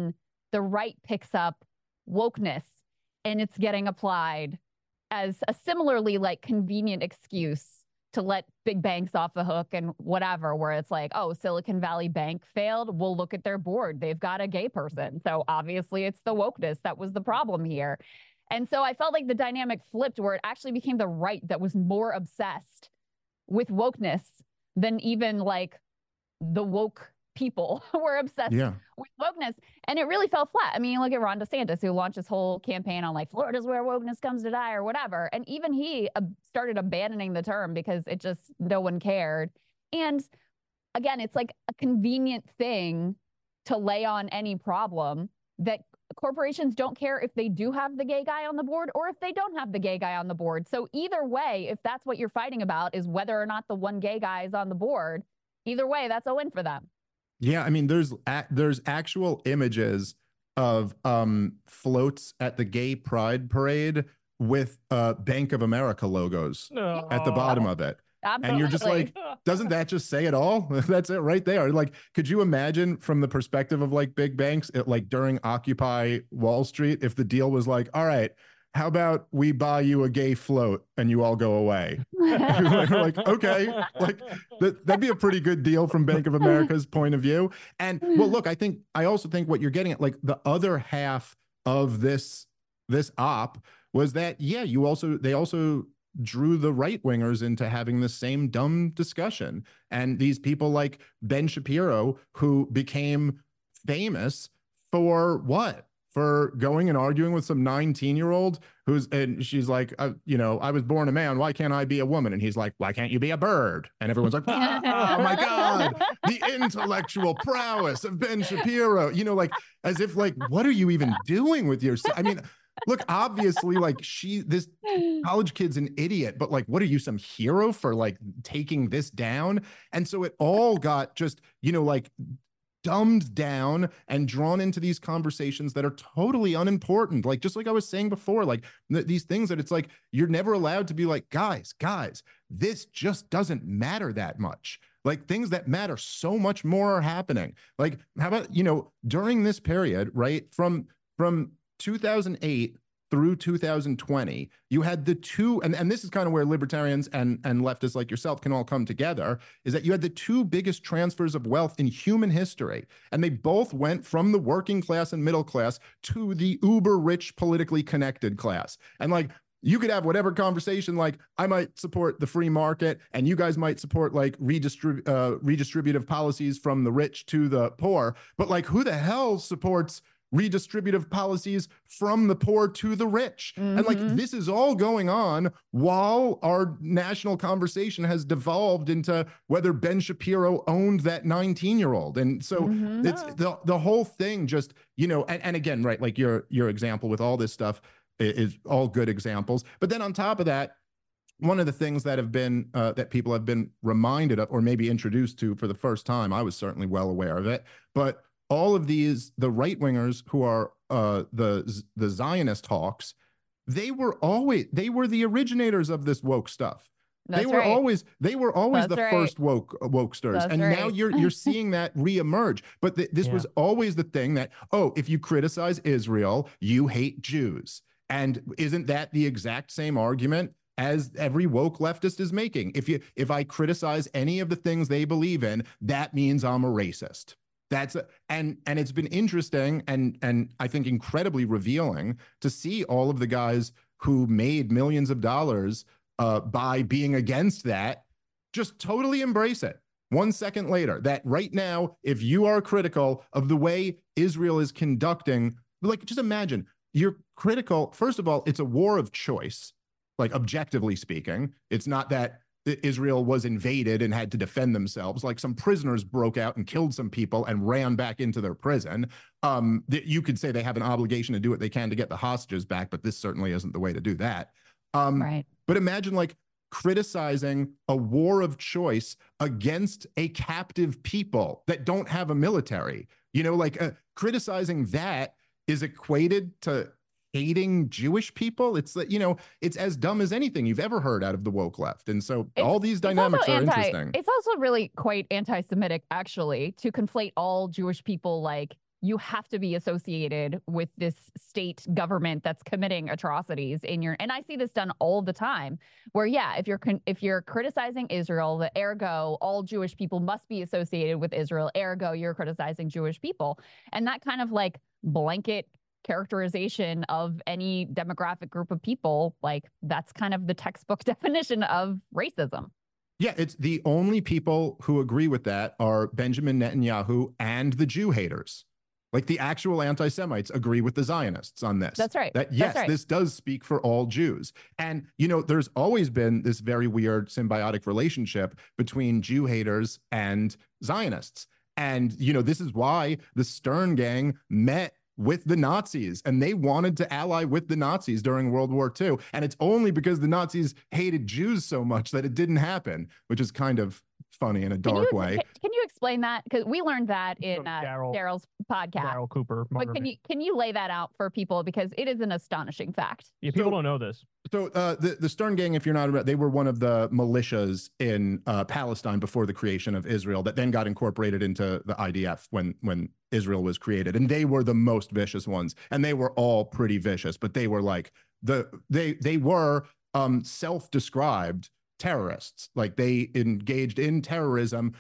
the right picks up wokeness and it's getting applied as a similarly like convenient excuse to let big banks off the hook and whatever, where it's like, oh, Silicon Valley Bank failed. We'll look at their board. They've got a gay person. So obviously it's the wokeness that was the problem here. And so I felt like the dynamic flipped where it actually became the right that was more obsessed with wokeness than even like the woke people were obsessed yeah. with wokeness. And it really fell flat. I mean, look at Ron DeSantis, who launched his whole campaign on like, Florida's where wokeness comes to die or whatever. And even he uh, started abandoning the term because it just, no one cared. And again, it's like a convenient thing to lay on any problem that corporations don't care if they do have the gay guy on the board or if they don't have the gay guy on the board. So either way, if that's what you're fighting about is whether or not the one gay guy is on the board, either way, that's a win for them. Yeah, I mean, there's a, there's actual images of um, floats at the Gay Pride Parade with uh, Bank of America logos No. at the bottom of it. Absolutely. And you're just like, doesn't that just say it all? That's it right there. Like, could you imagine from the perspective of like big banks, it, like during Occupy Wall Street, if the deal was like, all right, how about we buy you a gay float and you all go away? Like, okay, like that, that'd be a pretty good deal from Bank of America's point of view. And well, look, I think, I also think what you're getting at, like the other half of this, this op was that, yeah, you also, they also drew the right wingers into having the same dumb discussion. And these people like Ben Shapiro, who became famous for what? For going and arguing with some nineteen year old who's, and she's like, uh, you know, I was born a man. Why can't I be a woman? And he's like, why can't you be a bird? And everyone's like, ah, oh my God, the intellectual prowess of Ben Shapiro, you know, like as if like, what are you even doing with yourself? I mean, look, obviously like she, this college kid's an idiot, but like, what are you, some hero for like taking this down? And so it all got just, you know, like dumbed down and drawn into these conversations that are totally unimportant. Like, just like I was saying before, like th- these things that it's like, you're never allowed to be like, guys, guys, this just doesn't matter that much. Like things that matter so much more are happening. Like, how about, you know, during this period, right, from, from two thousand eight through two thousand twenty, you had the two, and, and this is kind of where libertarians and, and leftists like yourself can all come together, is that you had the two biggest transfers of wealth in human history. And they both went from the working class and middle class to the uber rich, politically connected class. And like, you could have whatever conversation, like I might support the free market and you guys might support like redistrib- uh, redistributive policies from the rich to the poor. But like, who the hell supports redistributive policies from the poor to the rich? Mm-hmm. And like, this is all going on while our national conversation has devolved into whether Ben Shapiro owned that nineteen year old. And so mm-hmm. it's the, the whole thing just, you know, and, and again, right, like your, your example with all this stuff is, is all good examples. But then on top of that, one of the things that have been, uh, that people have been reminded of, or maybe introduced to for the first time, I was certainly well aware of it, but all of these, the right-wingers who are uh, the the Zionist hawks, they were always, they were the originators of this woke stuff. That's they were right. always, they were always That's the right. first woke wokesters. That's and right. now you're you're seeing that reemerge. But th- this Yeah. was always the thing that, oh, if you criticize Israel, you hate Jews. And isn't that the exact same argument as every woke leftist is making? If you if I criticize any of the things they believe in, that means I'm a racist. That's a, and and it's been interesting and and I think incredibly revealing to see all of the guys who made millions of dollars uh, by being against that just totally embrace it. One second later, that right now, if you are critical of the way Israel is conducting, like just imagine you're critical. First of all, it's a war of choice, like objectively speaking. It's not that Israel was invaded and had to defend themselves. Like some prisoners broke out and killed some people and ran back into their prison. Um, you could say they have an obligation to do what they can to get the hostages back, but this certainly isn't the way to do that. Um, Right. But imagine like criticizing a war of choice against a captive people that don't have a military. You know, like uh, criticizing that is equated to hating Jewish people. It's that, you know, it's as dumb as anything you've ever heard out of the woke left. And so It's- all these it's dynamics also are anti- interesting. It's also really quite anti-Semitic, actually, to conflate all Jewish people like you have to be associated with this state government that's committing atrocities in your, and I see this done all the time where, yeah, if you're, con- if you're criticizing Israel, the ergo, all Jewish people must be associated with Israel, ergo, you're criticizing Jewish people. And that kind of like blanket characterization of any demographic group of people, like that's kind of the textbook definition of racism. Yeah, it's the only people who agree with that are Benjamin Netanyahu and the Jew haters. Like the actual anti-Semites agree with the Zionists on this. That's right. That yes, That's right. This does speak for all Jews. And, you know, there's always been this very weird symbiotic relationship between Jew haters and Zionists. And, you know, this is why the Stern Gang met with the Nazis, and they wanted to ally with the Nazis during World War Two. And it's only because the Nazis hated Jews so much that it didn't happen, which is kind of funny in a dark can you, way. Can, can you explain that? Because we learned that in uh, Daryl- Daryl's podcast. Daryl Cooper. But can you can you lay that out for people, because it is an astonishing fact. Yeah, people So- don't know this. So uh, the, the Stern Gang, if you're not aware, they were one of the militias in uh, Palestine before the creation of Israel that then got incorporated into the I D F when, when Israel was created. And they were the most vicious ones. And they were all pretty vicious, but they were like, the they they were um, self-described terrorists. Like they engaged in terrorism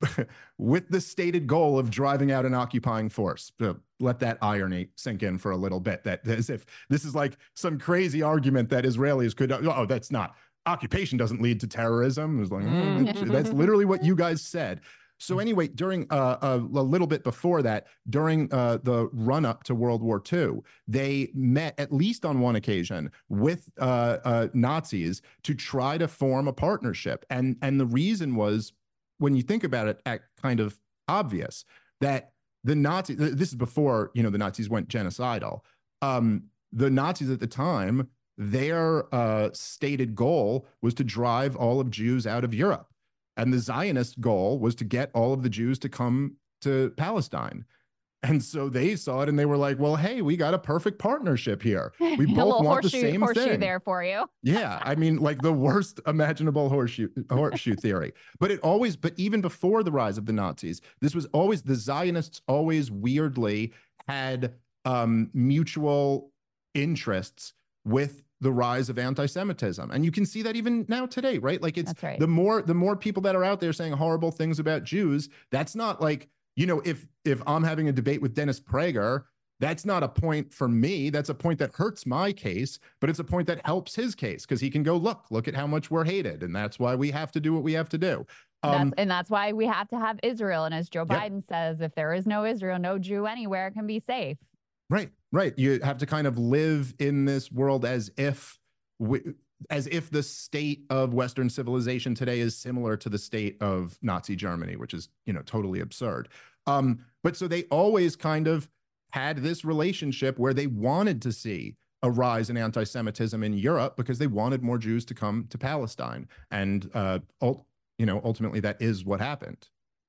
with the stated goal of driving out an occupying force. So let that irony sink in for a little bit, that as if this is like some crazy argument that Israelis could, oh, that's not, occupation doesn't lead to terrorism. It was like, mm, that's literally what you guys said. So anyway, during uh, a, a little bit before that, during uh, the run up to World War Two, they met at least on one occasion with uh, uh, Nazis to try to form a partnership. And, and the reason was, when you think about it, at kind of obvious that the Nazis, this is before, you know, the Nazis went genocidal. Um, the Nazis at the time, their uh, stated goal was to drive all of Jews out of Europe. And the Zionist goal was to get all of the Jews to come to Palestine. And so they saw it and they were like, well, hey, we got a perfect partnership here. We both want the same horseshoe thing. there for you. Yeah, I mean, like the worst imaginable horseshoe horseshoe theory. But it always, but even before the rise of the Nazis, this was always, the Zionists always weirdly had um, mutual interests with the rise of anti-Semitism. And you can see that even now today, right? Like it's That's right. the more the more people that are out there saying horrible things about Jews, that's not like, you know, if if I'm having a debate with Dennis Prager, that's not a point for me. That's a point that hurts my case, but it's a point that helps his case because he can go, look, look at how much we're hated. And that's why we have to do what we have to do. Um, that's, and that's why we have to have Israel. And as Joe Yep. Biden says, if there is no Israel, no Jew anywhere can be safe. Right, right. You have to kind of live in this world as if we, as if the state of Western civilization today is similar to the state of Nazi Germany, which is, you know, totally absurd. Um, but so they always kind of had this relationship where they wanted to see a rise in anti-Semitism in Europe because they wanted more Jews to come to Palestine. And, uh, ult- you know, ultimately that is what happened.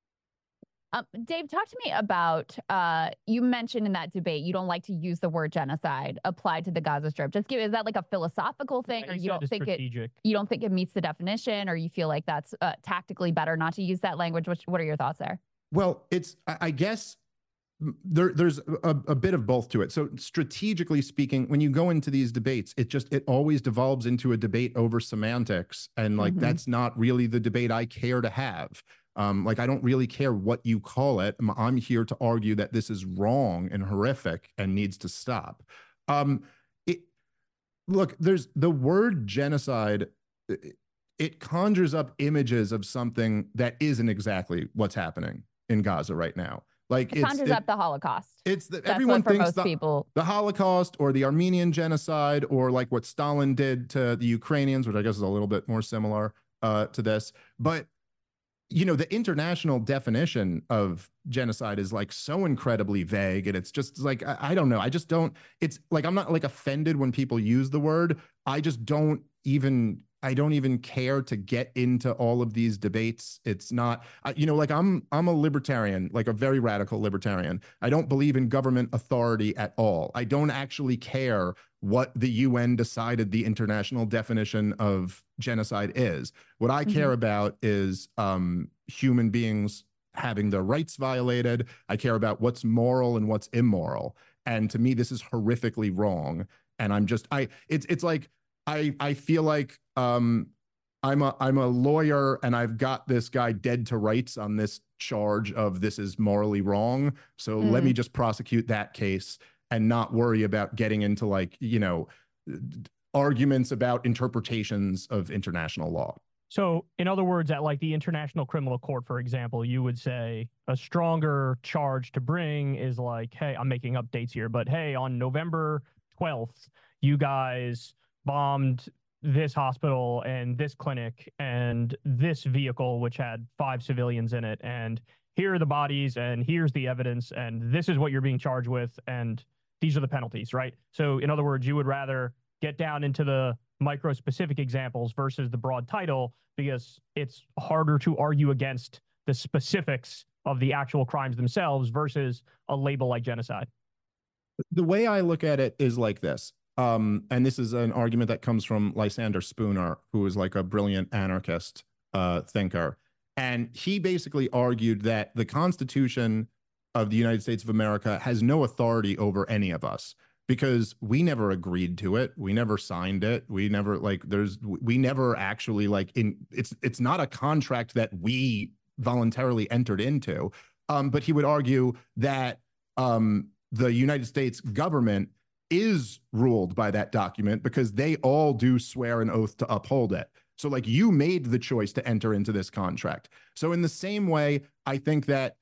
Um, Dave, talk to me about, uh, you mentioned in that debate, you don't like to use the word genocide applied to the Gaza Strip. Just give, is that like a philosophical thing, Yeah, or he you said don't it's think strategic. it, you don't think it meets the definition, or you feel like that's uh, tactically better not to use that language? Which, what are your thoughts there? Well, it's, I I guess there, there's a, a bit of both to it. So strategically speaking, when you go into these debates, it just, it always devolves into a debate over semantics. And like, Mhm. that's not really the debate I care to have. Um, like, I don't really care what you call it. I'm, I'm here to argue that this is wrong and horrific and needs to stop. Um, it, look, there's the word genocide. It, it conjures up images of something that isn't exactly what's happening in Gaza right now. Like It it's, conjures it- up the Holocaust. it's that That's everyone what for thinks most the, people. the Holocaust or the Armenian genocide or like what Stalin did to the Ukrainians, which I guess is a little bit more similar uh, to this. But, you know, the international definition of genocide is like so incredibly vague. And it's just like, I, I don't know. I just don't, it's like, I'm not like offended when people use the word. I just don't even, I don't even care to get into all of these debates. It's not, I, you know, like I'm, I'm a libertarian, like a very radical libertarian. I don't believe in government authority at all. I don't actually care what the U N decided the international definition of genocide is. What I care Mhm. about is um, human beings having their rights violated. I care about what's moral and what's immoral. And to me, this is horrifically wrong. And I'm just, I, it's, it's like, I, I feel like um, I'm a, I'm a lawyer and I've got this guy dead to rights on this charge of this is morally wrong. So mm. let me just prosecute that case and not worry about getting into like, you know, arguments about interpretations of international law. So, in other words, at like the International Criminal Court, for example, you would say a stronger charge to bring is like, hey, I'm making up dates here, but hey, on November twelfth, you guys bombed this hospital and this clinic and this vehicle, which had five civilians in it. And here are the bodies and here's the evidence. And this is what you're being charged with. And these are the penalties, right? So, in other words, you would rather get down into the micro specific examples versus the broad title because it's harder to argue against the specifics of the actual crimes themselves versus a label like genocide. The way I look at it is like this. Um, and this is an argument that comes from Lysander Spooner, who is like a brilliant anarchist uh, thinker. And he basically argued that the Constitution of the United States of America has no authority over any of us, because we never agreed to it. We never signed it. We never like there's we never actually like in it's it's not a contract that we voluntarily entered into. Um, but he would argue that um, the United States government is ruled by that document because they all do swear an oath to uphold it. So like you made the choice to enter into this contract. So in the same way, I think that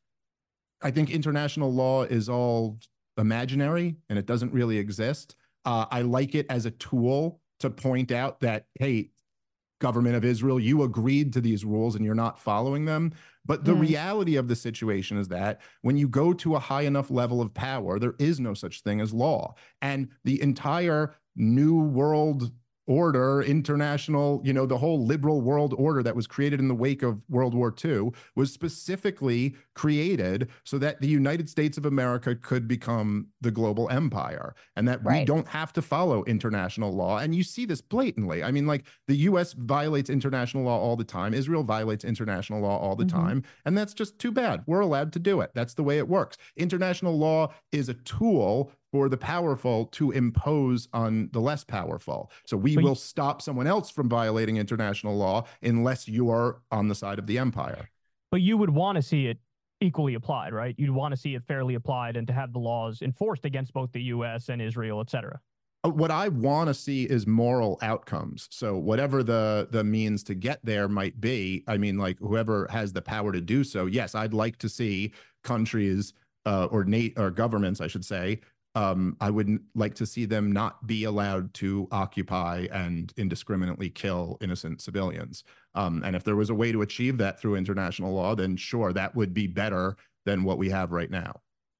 I think international law is all imaginary and it doesn't really exist. Uh, I like it as a tool to point out that, hey, government of Israel, you agreed to these rules and you're not following them. But the mm. reality of the situation is that when you go to a high enough level of power, there is no such thing as law. And the entire New World Order, international, you know, the whole liberal world order that was created in the wake of World War Two was specifically created so that the United States of America could become the global empire and that right. we don't have to follow international law. And you see this blatantly. I mean, like the U S violates international law all the time. Israel violates international law all the mm-hmm. time. And that's just too bad. We're allowed to do it. That's the way it works. International law is a tool for the powerful to impose on the less powerful. So we but will stop someone else from violating international law unless you are on the side of the empire. But you would want to see it equally applied, right? You'd want to see it fairly applied and to have the laws enforced against both the U S and Israel, et cetera. What I want to see is moral outcomes. So whatever the the means to get there might be, I mean, like whoever has the power to do so, yes, I'd like to see countries uh, or, na- or governments, I should say, Um, I would like to see them not be allowed to occupy and indiscriminately kill innocent civilians. Um, and if there was a way to achieve that through international law, then sure, that would be better than what we have right now.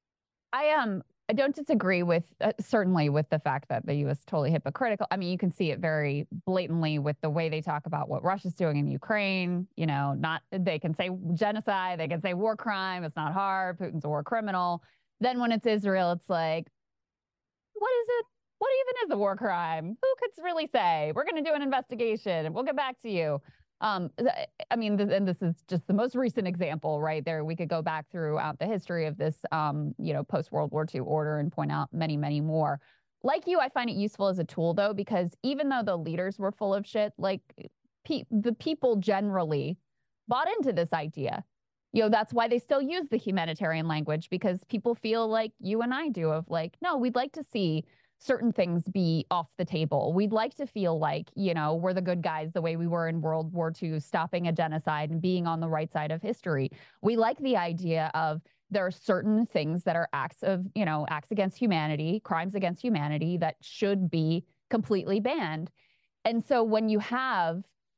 I um I don't disagree with uh, certainly with the fact that the U S is totally hypocritical. I mean, you can see it very blatantly with the way they talk about what Russia's doing in Ukraine. You know, not they can say genocide, they can say war crime. It's not hard. Putin's a war criminal. Then when it's Israel, it's like, what is it? What even is a war crime? Who could really say? We're going to do an investigation and we'll get back to you. Um, I mean, th- and this is just the most recent example, right there. We could go back throughout the history of this, um, you know, post-World War Two order and point out many, many more. Like you, I find it useful as a tool, though, because even though the leaders were full of shit, like pe- the people generally bought into this idea. You know, that's why they still use the humanitarian language, because people feel like you and I do of like, no, we'd like to see certain things be off the table. We'd like to feel like, you know, we're the good guys the way we were in World War Two, stopping a genocide and being on the right side of history. We like the idea of there are certain things that are acts of, you know, acts against humanity, crimes against humanity that should be completely banned. And so when you have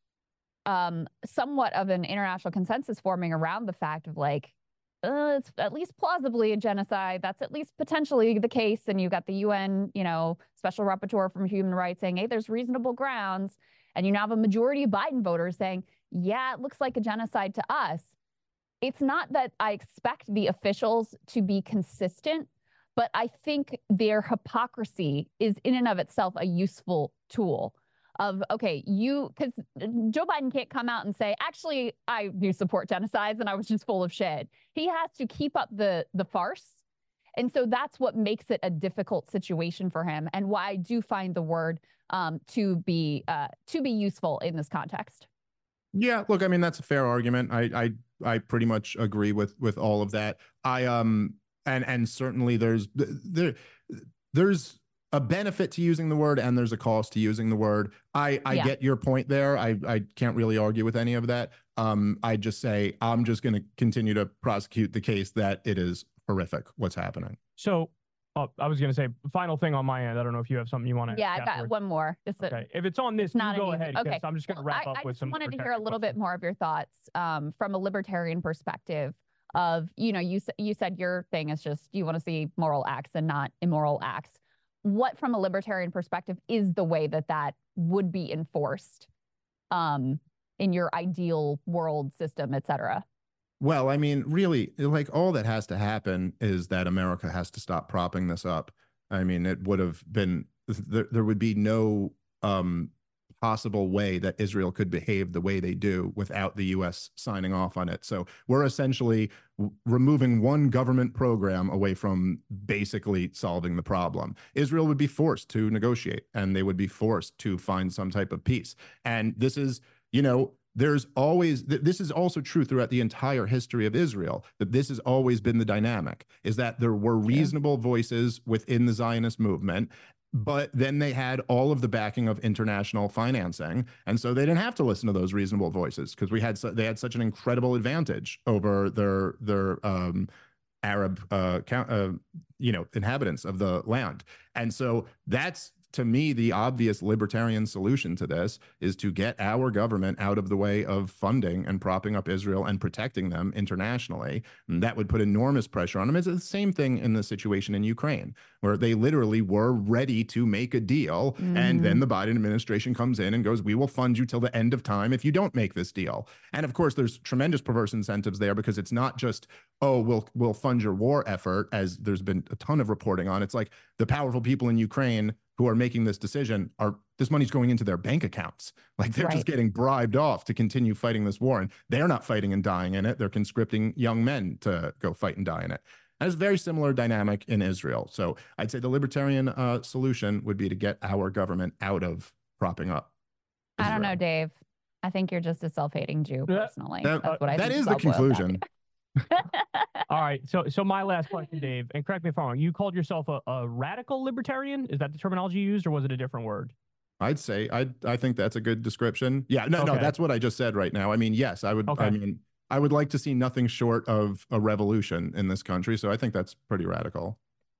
Um, somewhat of an international consensus forming around the fact of like, uh, it's at least plausibly a genocide. That's at least potentially the case. And you got the U N, you know, special rapporteur from human rights saying, hey, there's reasonable grounds. And you now have a majority of Biden voters saying, yeah, it looks like a genocide to us. It's not that I expect the officials to be consistent, but I think their hypocrisy is in and of itself a useful tool. of, okay, you, because Joe Biden can't come out and say, actually, I do support genocides and I was just full of shit. He has to keep up the the farce. And so that's what makes it a difficult situation for him, and why I do find the word um, to be uh, to be useful in this context. Yeah, look, I mean, that's a fair argument. I I I pretty much agree with with all of that. I um and and certainly there's there there's a benefit to using the word, and there's a cost to using the word. I I Yeah. get your point there. I I can't really argue with any of that. Um, I just say I'm just going to continue to prosecute the case that it is horrific what's happening. So, oh, I was going to say, final thing on my end. I don't know if you have something you want to. Yeah, I got one more. It's a, Okay, if it's on this, it's not you go an easy- ahead. 'Cause okay. I'm just going to Well, wrap I, up I with just some. wanted to hear a protected little bit questions. more of your thoughts um, from a libertarian perspective. Of, you know, you s- you said your thing is just you want to see moral acts and not immoral acts. What, from a libertarian perspective, is the way that that would be enforced um, in your ideal world system, et cetera? Well, I mean, really, like all that has to happen is that America has to stop propping this up. I mean, it would have been there, there would be no um, possible way that Israel could behave the way they do without the U S signing off on it. So we're essentially w- removing one government program away from basically solving the problem. Israel would be forced to negotiate, and they would be forced to find some type of peace. And this is, you know, there's always, this is also true throughout the entire history of Israel, that this has always been the dynamic, is that there were reasonable voices within the Zionist movement, but then they had all of the backing of international financing, and so they didn't have to listen to those reasonable voices because we had, they had such an incredible advantage over their, their, um, Arab, uh, count, uh, you know, inhabitants of the land. And so that's, to me, the obvious libertarian solution to this is to get our government out of the way of funding and propping up Israel and protecting them internationally. And that would put enormous pressure on them. It's the same thing in the situation in Ukraine, where they literally were ready to make a deal. Mm-hmm. And then the Biden administration comes in and goes, we will fund you till the end of time if you don't make this deal. And of course, there's tremendous perverse incentives there, because it's not just, oh, we'll, we'll fund your war effort, as there's been a ton of reporting on. It's like the powerful people in Ukraine who are making this decision are, this money's going into their bank accounts. Like they're Right. just getting bribed off to continue fighting this war. And they're not fighting and dying in it. They're conscripting young men to go fight and die in it. And it's a very similar dynamic in Israel. So I'd say the libertarian uh, solution would be to get our government out of propping up Israel. I don't know, Dave. I think you're just a self-hating Jew, Yeah. personally. That, That's what I that think is it's the all boiled down conclusion. to. All right. So, so my last question, Dave, and correct me if I'm wrong. You called yourself a, a radical libertarian? Is that the terminology you used, or was it a different word? I'd say I I think that's a good description. Yeah, no, no, Okay. that's what I just said right now. I mean, yes, I would. Okay. I mean, I would like to see nothing short of a revolution in this country. So I think that's pretty radical.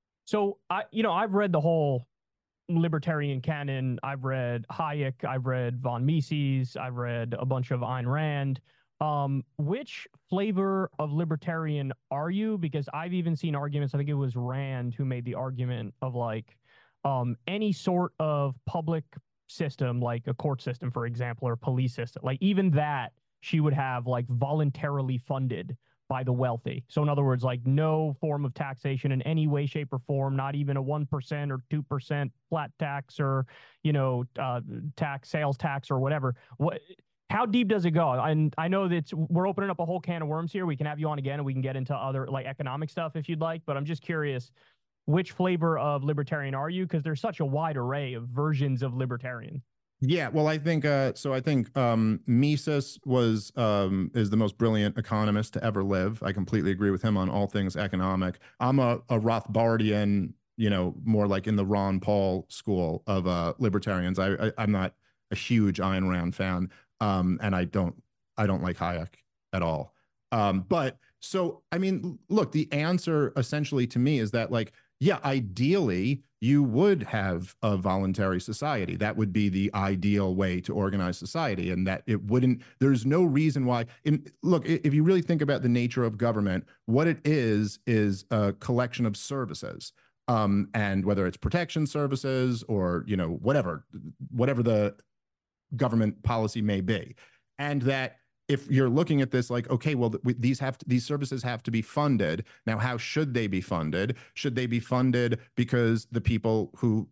So I, you know, I've read the whole libertarian canon. I've read Hayek. I've read von Mises. I've read a bunch of Ayn Rand. Um, which flavor of libertarian are you? Because I've even seen arguments. I think it was Rand who made the argument of like um, any sort of public system, like a court system, for example, or police system, like even that she would have like voluntarily funded by the wealthy. So in other words, like no form of taxation in any way, shape, or form, not even a one percent or two percent flat tax or, you know, uh, tax, sales tax or whatever. What, how deep does it go? And I know that we're opening up a whole can of worms here. We can have you on again and we can get into other like economic stuff if you'd like, but I'm just curious, which flavor of libertarian are you? Because there's such a wide array of versions of libertarian. Yeah, well, I think uh, so. I think um, Mises was um, is the most brilliant economist to ever live. I completely agree with him on all things economic. I'm a, a Rothbardian, you know, more like in the Ron Paul school of uh, libertarians. I, I I'm not a huge Ayn Rand fan, um, and I don't I don't like Hayek at all. Um, but so I mean, look, the answer essentially to me is that like, yeah, ideally you would have a voluntary society. That would be the ideal way to organize society, and that it wouldn't, there's no reason why. In, look, if you really think about the nature of government, what it is, is a collection of services. Um, and whether it's protection services or, you know, whatever, whatever the government policy may be. And that if you're looking at this like, okay, well, these have to, these services have to be funded. Now, how should they be funded? Should they be funded because the people who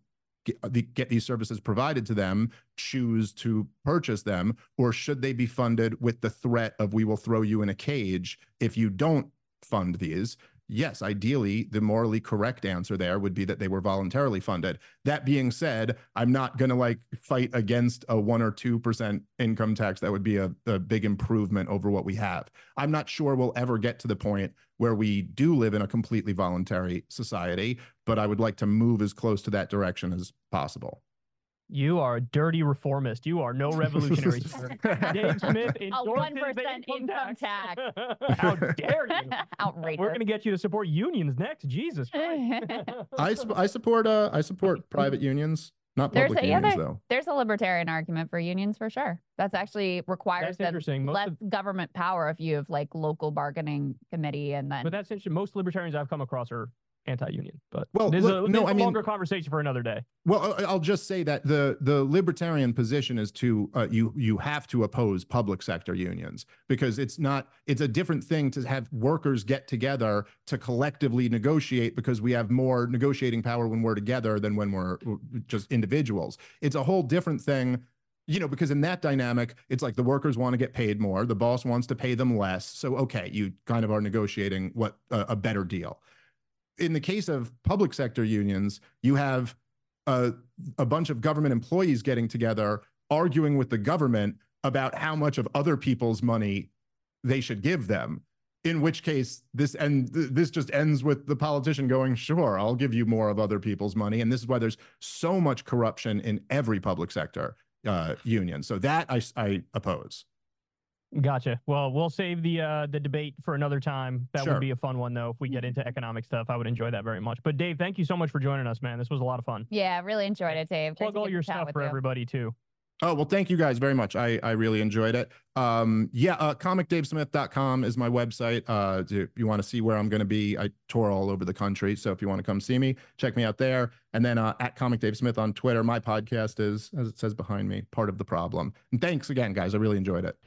get, the, get these services provided to them choose to purchase them, or should they be funded with the threat of we will throw you in a cage if you don't fund these? Yes, ideally, the morally correct answer there would be that they were voluntarily funded. That being said, I'm not going to like fight against a one or two percent income tax. That would be a, a big improvement over what we have. I'm not sure we'll ever get to the point where we do live in a completely voluntary society, but I would like to move as close to that direction as possible. You are a dirty reformist. You are no revolutionary. Dave Smith A endorses one the percent income tax. How dare you? Outrageous. We're going to get you to support unions next. Jesus Christ. I, su- I support uh, I support private unions, not There's public a, yeah, unions there- though. There's a libertarian argument for unions for sure. That's actually requires That's them interesting. Most less of- government power if you have like local bargaining committee and then But that's interesting. Most libertarians I've come across are anti-union. But Well, there's look, a, no, there's I a mean- longer conversation for another day. Well, I- I'll just say that the the libertarian position is to uh, you you have to oppose public sector unions, because it's not it's a different thing to have workers get together to collectively negotiate, because we have more negotiating power when we're together than when we're just individuals. It's a whole different thing. You know, because in that dynamic, it's like the workers want to get paid more, the boss wants to pay them less. So, okay, you kind of are negotiating what uh, a better deal. In the case of public sector unions, you have a, a bunch of government employees getting together, arguing with the government about how much of other people's money they should give them. In which case, this and th- this just ends with the politician going, sure, I'll give you more of other people's money. And this is why there's so much corruption in every public sector uh, union. So that I, I oppose. Gotcha. Well, we'll save the uh, the debate for another time. That Sure. would be a fun one, though, if we get into economic stuff. I would enjoy that very much. But, Dave, thank you so much for joining us, man. This was a lot of fun. yeah, really enjoyed it, Dave. Great Plug to all get your to chat stuff with for you. everybody, too. Oh, well, thank you guys very much. I, I really enjoyed it. Um, yeah, uh, comic dave smith dot com is my website. Uh, if you want to see where I'm going to be, I tour all over the country. So if you want to come see me, check me out there. And then uh, at Comic Dave Smith on Twitter. My podcast is, as it says behind me, Part of the Problem. And thanks again, guys. I really enjoyed it.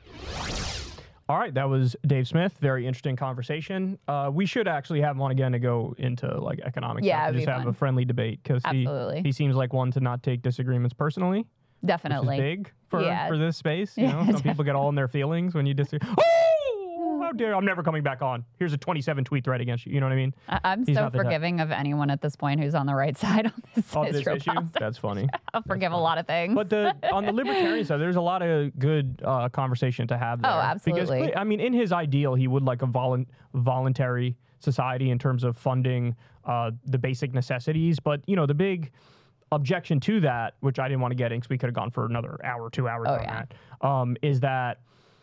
All right, that was Dave Smith. Very interesting conversation. Uh, we should actually have him on again to go into like economic Yeah, stuff and it'd just be have fun. a friendly debate, because he, Absolutely. he seems like one to not take disagreements personally, which Definitely. is big for, Yeah. for this space. You Yeah, know, some people get all in their feelings when you disagree. Oh, how dare! I'm never coming back on. Here's a twenty-seven tweet thread against you. You know what I mean? I- I'm He's so not the type. forgiving of anyone at this point who's on the right side on this, Of this Israel issue. policy. That's funny. I'll forgive a lot of things. But the on the libertarian side, there's a lot of good uh, conversation to have there. Oh, absolutely. Because, I mean, in his ideal, he would like a volun- voluntary society in terms of funding uh, the basic necessities. But, you know, the big objection to that, which I didn't want to get in because we could have gone for another hour, two hours Oh, on yeah. that, um, is that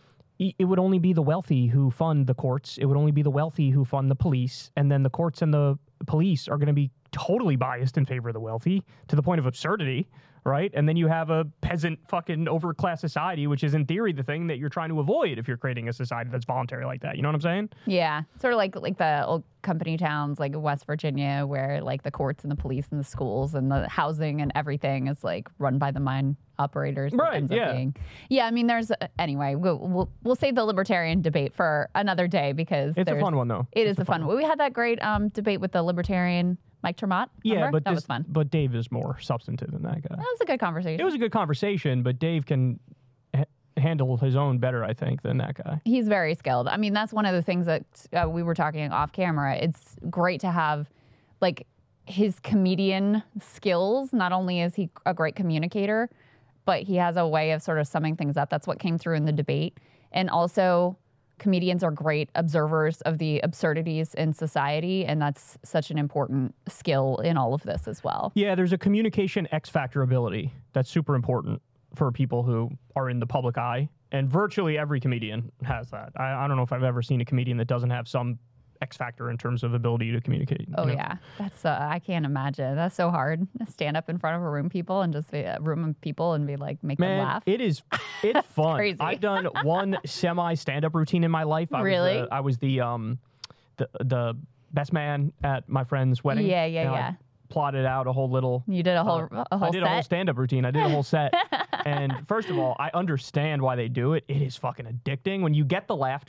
i- it would only be the wealthy who fund the courts. It would only be the wealthy who fund the police. And then the courts and the police are going to be totally biased in favor of the wealthy to the point of absurdity, right? And then you have a peasant fucking overclass society, which is in theory the thing that you're trying to avoid if you're creating a society that's voluntary like that. You know what I'm saying? Yeah, sort of like like the old company towns like West Virginia, where like the courts and the police and the schools and the housing and everything is like run by the mine operators. that Right, ends up yeah. being- yeah. I mean, there's anyway. We'll, we'll we'll save the libertarian debate for another day because It's a there's- fun one, though. It It's is a fun one. We had that great um debate with the libertarian Mike Tremont. Yeah, remember? but that this, was fun. but Dave is more substantive than that guy. That was a good conversation. It was a good conversation, but Dave can h- handle his own better, I think, than that guy. He's very skilled. I mean, that's one of the things that uh, we were talking off camera. It's great to have, like, his comedian skills. Not only is he a great communicator, but he has a way of sort of summing things up. That's what came through in the debate. And also, comedians are great observers of the absurdities in society, and that's such an important skill in all of this as well. Yeah, there's a communication X factor ability that's super important for people who are in the public eye. And virtually every comedian has that. I, I don't know if I've ever seen a comedian that doesn't have some X factor in terms of ability to communicate. Oh, you know? yeah. That's, uh, I can't imagine. That's so hard. Stand up in front of a room people and just be a room of people and be like, make them Man, laugh. it is, it's fun. crazy. I've done one semi stand-up routine in my life. I Really? Was, uh, I was the, um, the, the best man at my friend's wedding. Yeah, yeah, and I yeah. plotted out a whole little You did a whole, Uh, a whole I did set. a whole stand-up routine. I did a whole set. And first of all, I understand why they do it. It is fucking addicting. When you get the laughter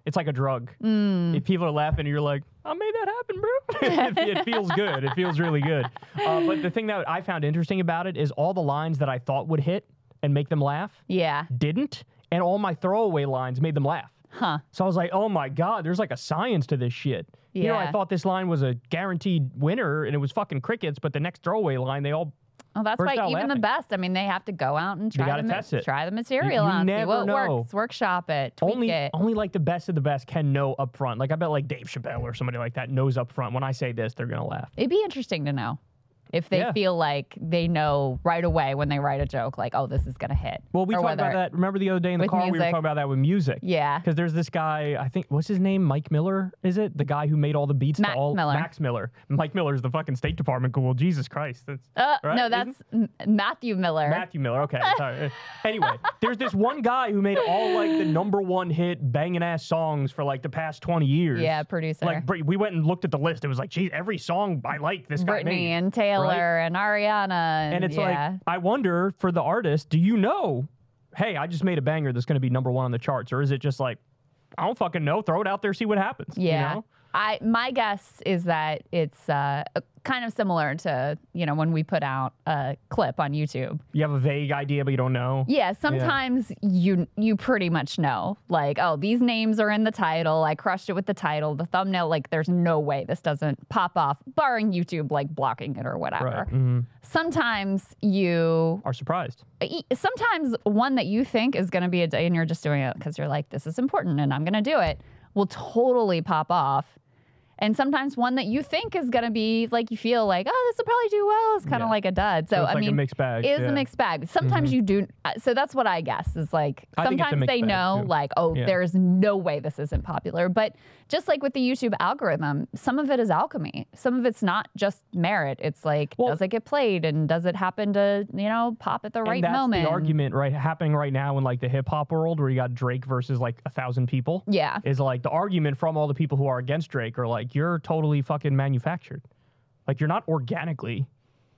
It's like a drug. Mm. If people are laughing, and you're like, I made that happen, bro. it, it feels good. It feels really good. Uh, but the thing that I found interesting about it is all the lines that I thought would hit and make them laugh Yeah. didn't, and all my throwaway lines made them laugh. Huh. So I was like, oh my God, there's like a science to this shit. You know, I Yeah. thought this line was a guaranteed winner and it was fucking crickets, but the next throwaway line, they all, Well, that's Burst why out even laughing. the best, I mean, they have to go out and They try, gotta the, ma- test it. try the material You out, see never what know. works, workshop it, tweak only it. only like the best of the best can know up front. Like I bet like Dave Chappelle or somebody like that knows up front when I say this, they're going to laugh. It'd be interesting to know if they Yeah. feel like they know right away when they write a joke, like, oh, this is going to hit. Well, we Or talked about whether- that. Remember the other day in the with car, we were music. talking about that with music. Yeah. Because there's this guy, I think, what's his name? Mike Miller, is it? The guy who made all the beats Max to all Miller. Max Miller. Mike Miller's the fucking State Department ghoul. Jesus Christ. That's Uh, right? no, Isn't- that's M- Matthew Miller. Matthew Miller. Okay, sorry. Anyway, there's this one guy who made all like the number one hit banging ass songs for like the past twenty years. Yeah, producer. Like Br- we went and looked at the list. It was like, geez, every song I like this guy Brittany made. and Taylor right? and Ariana. And, And it's yeah. like, I wonder for the artist, do you know, hey, I just made a banger that's going to be number one on the charts? Or is it just like, I don't fucking know, throw it out there, see what happens? Yeah. You know? I my guess is that it's uh, kind of similar to, you know, when we put out a clip on YouTube. You have a vague idea, but you don't know. Yeah, sometimes you you pretty much know. Like, oh, these names are in the title. I crushed it with the title, the thumbnail. Like, there's no way this doesn't pop off, barring YouTube like blocking it or whatever. Right. Mhm. Sometimes you Are surprised. e- sometimes one that you think is going to be a day and you're just doing it because you're like, this is important and I'm going to do it, will totally pop off. And sometimes one that you think is going to be like, you feel like, oh, this will probably do well. It's kind of Yeah. like a dud. So, So it's I like a mean, mixed bag, it is yeah. a mixed bag. Sometimes you do. uh, So that's what I guess is like, I think it's a sometimes mixed they bag, know too. like, oh, Yeah. there's no way this isn't popular. But just like with the YouTube algorithm, some of it is alchemy. Some of it's not just merit. It's like, Well- does it get played and does it happen to, you know, pop at the right and that's moment? the argument right happening right now in like the hip hop world where you got Drake versus like a thousand people. Yeah. Is like the argument from all the people who are against Drake are like, you're totally fucking manufactured. Like you're not organically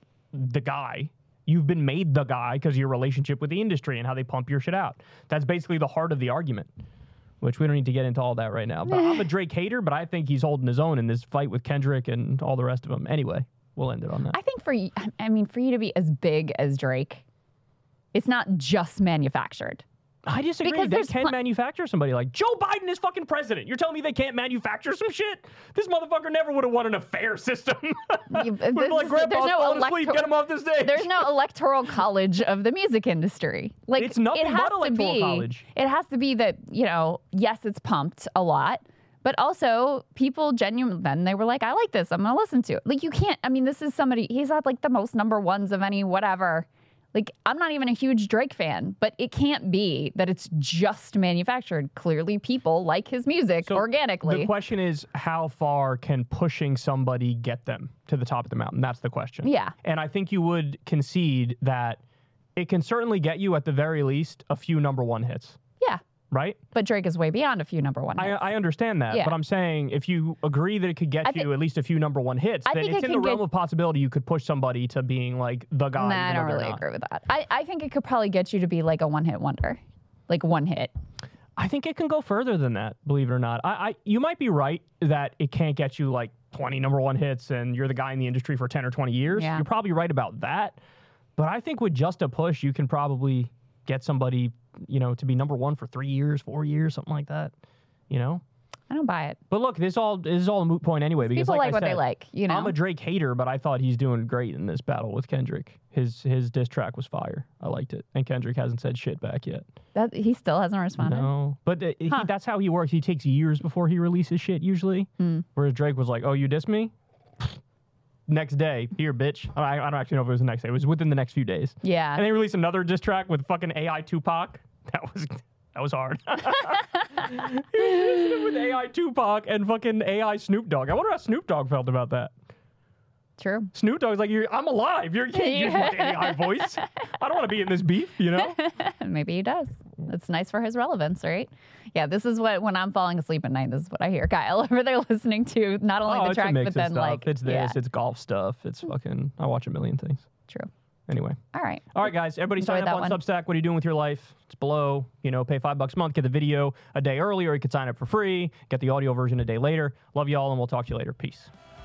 the guy. You've been made the guy because of your relationship with the industry and how they pump your shit out. That's basically the heart of the argument, which we don't need to get into all that right now. But I'm a Drake hater, but I think he's holding his own in this fight with Kendrick and all the rest of them. Anyway, we'll end it on that. I think for you, I mean, for you to be as big as Drake, it's not just manufactured. I disagree. Because They there's can pl- manufacture somebody. Like Joe Biden is fucking president. You're telling me they can't manufacture some shit? This motherfucker never would have won in a fair system. You- We'd be this like, is- Grandpa, there's no fall asleep, electro- get him off the stage. There's no electoral college of the music industry. Like It's nothing it has but to electoral be, college. It has to be that, you know, yes, it's pumped a lot, but also people genuinely then they were like, I like this. I'm gonna listen to it. Like you can't. I mean, this is somebody. He's had like the most number ones of any whatever. Like, I'm not even a huge Drake fan, but it can't be that it's just manufactured. Clearly, people like his music So organically. The question is, how far can pushing somebody get them to the top of the mountain? That's the question. Yeah. And I think you would concede that it can certainly get you, at the very least, a few number one hits, yeah. right? But Drake is way beyond a few number one I, hits. I understand that, Yeah. but I'm saying if you agree that it could get I you thi- at least a few number one hits, I then think it's it in the could realm get- of possibility you could push somebody to being like the guy. Nah, I even don't though they're really not. agree with that. I, I think it could probably get you to be like a one hit wonder, like one hit. I think it can go further than that, believe it or not. I, I you might be right that it can't get you like twenty number one hits and you're the guy in the industry for ten or twenty years. Yeah. You're probably right about that. But I think with just a push, you can probably get somebody, you know, to be number one for three years, four years, something like that. You know? I don't buy it. But look, this all this is all a moot point anyway. Because People like, like I what they said, like, you know? I'm a Drake hater, but I thought he's doing great in this battle with Kendrick. His his diss track was fire. I liked it. And Kendrick hasn't said shit back yet. That, he still hasn't responded. No, but uh, he, Huh. that's how he works. He takes years before he releases shit usually. Hmm. Whereas Drake was like, "Oh, you diss me." Next day, here, bitch. I, I don't actually know if it was the next day. It was within the next few days. Yeah. And they released another diss track with fucking A I Tupac. That was that was hard. He released it with A I Tupac and fucking A I Snoop Dogg. I wonder how Snoop Dogg felt about that. True. Snoop Dogg's like, You're, I'm alive. You're, you can't use my A I voice. I don't want to be in this beef, you know? Maybe he does. It's nice for his relevance, right? Yeah, this is what, when I'm falling asleep at night, this is what I hear Kyle over there listening to. Not only Oh, the it's a track, mix but of then stuff. like, It's this, yeah, it's golf stuff. It's fucking, I watch a million things. true. Anyway. All right. All right, guys. Everybody Enjoyed sign up that on one. Substack. What are you doing with your life? It's below. You know, pay five bucks a month, get the video a day early, or you could sign up for free, get the audio version a day later. Love you all, and we'll talk to you later. Peace.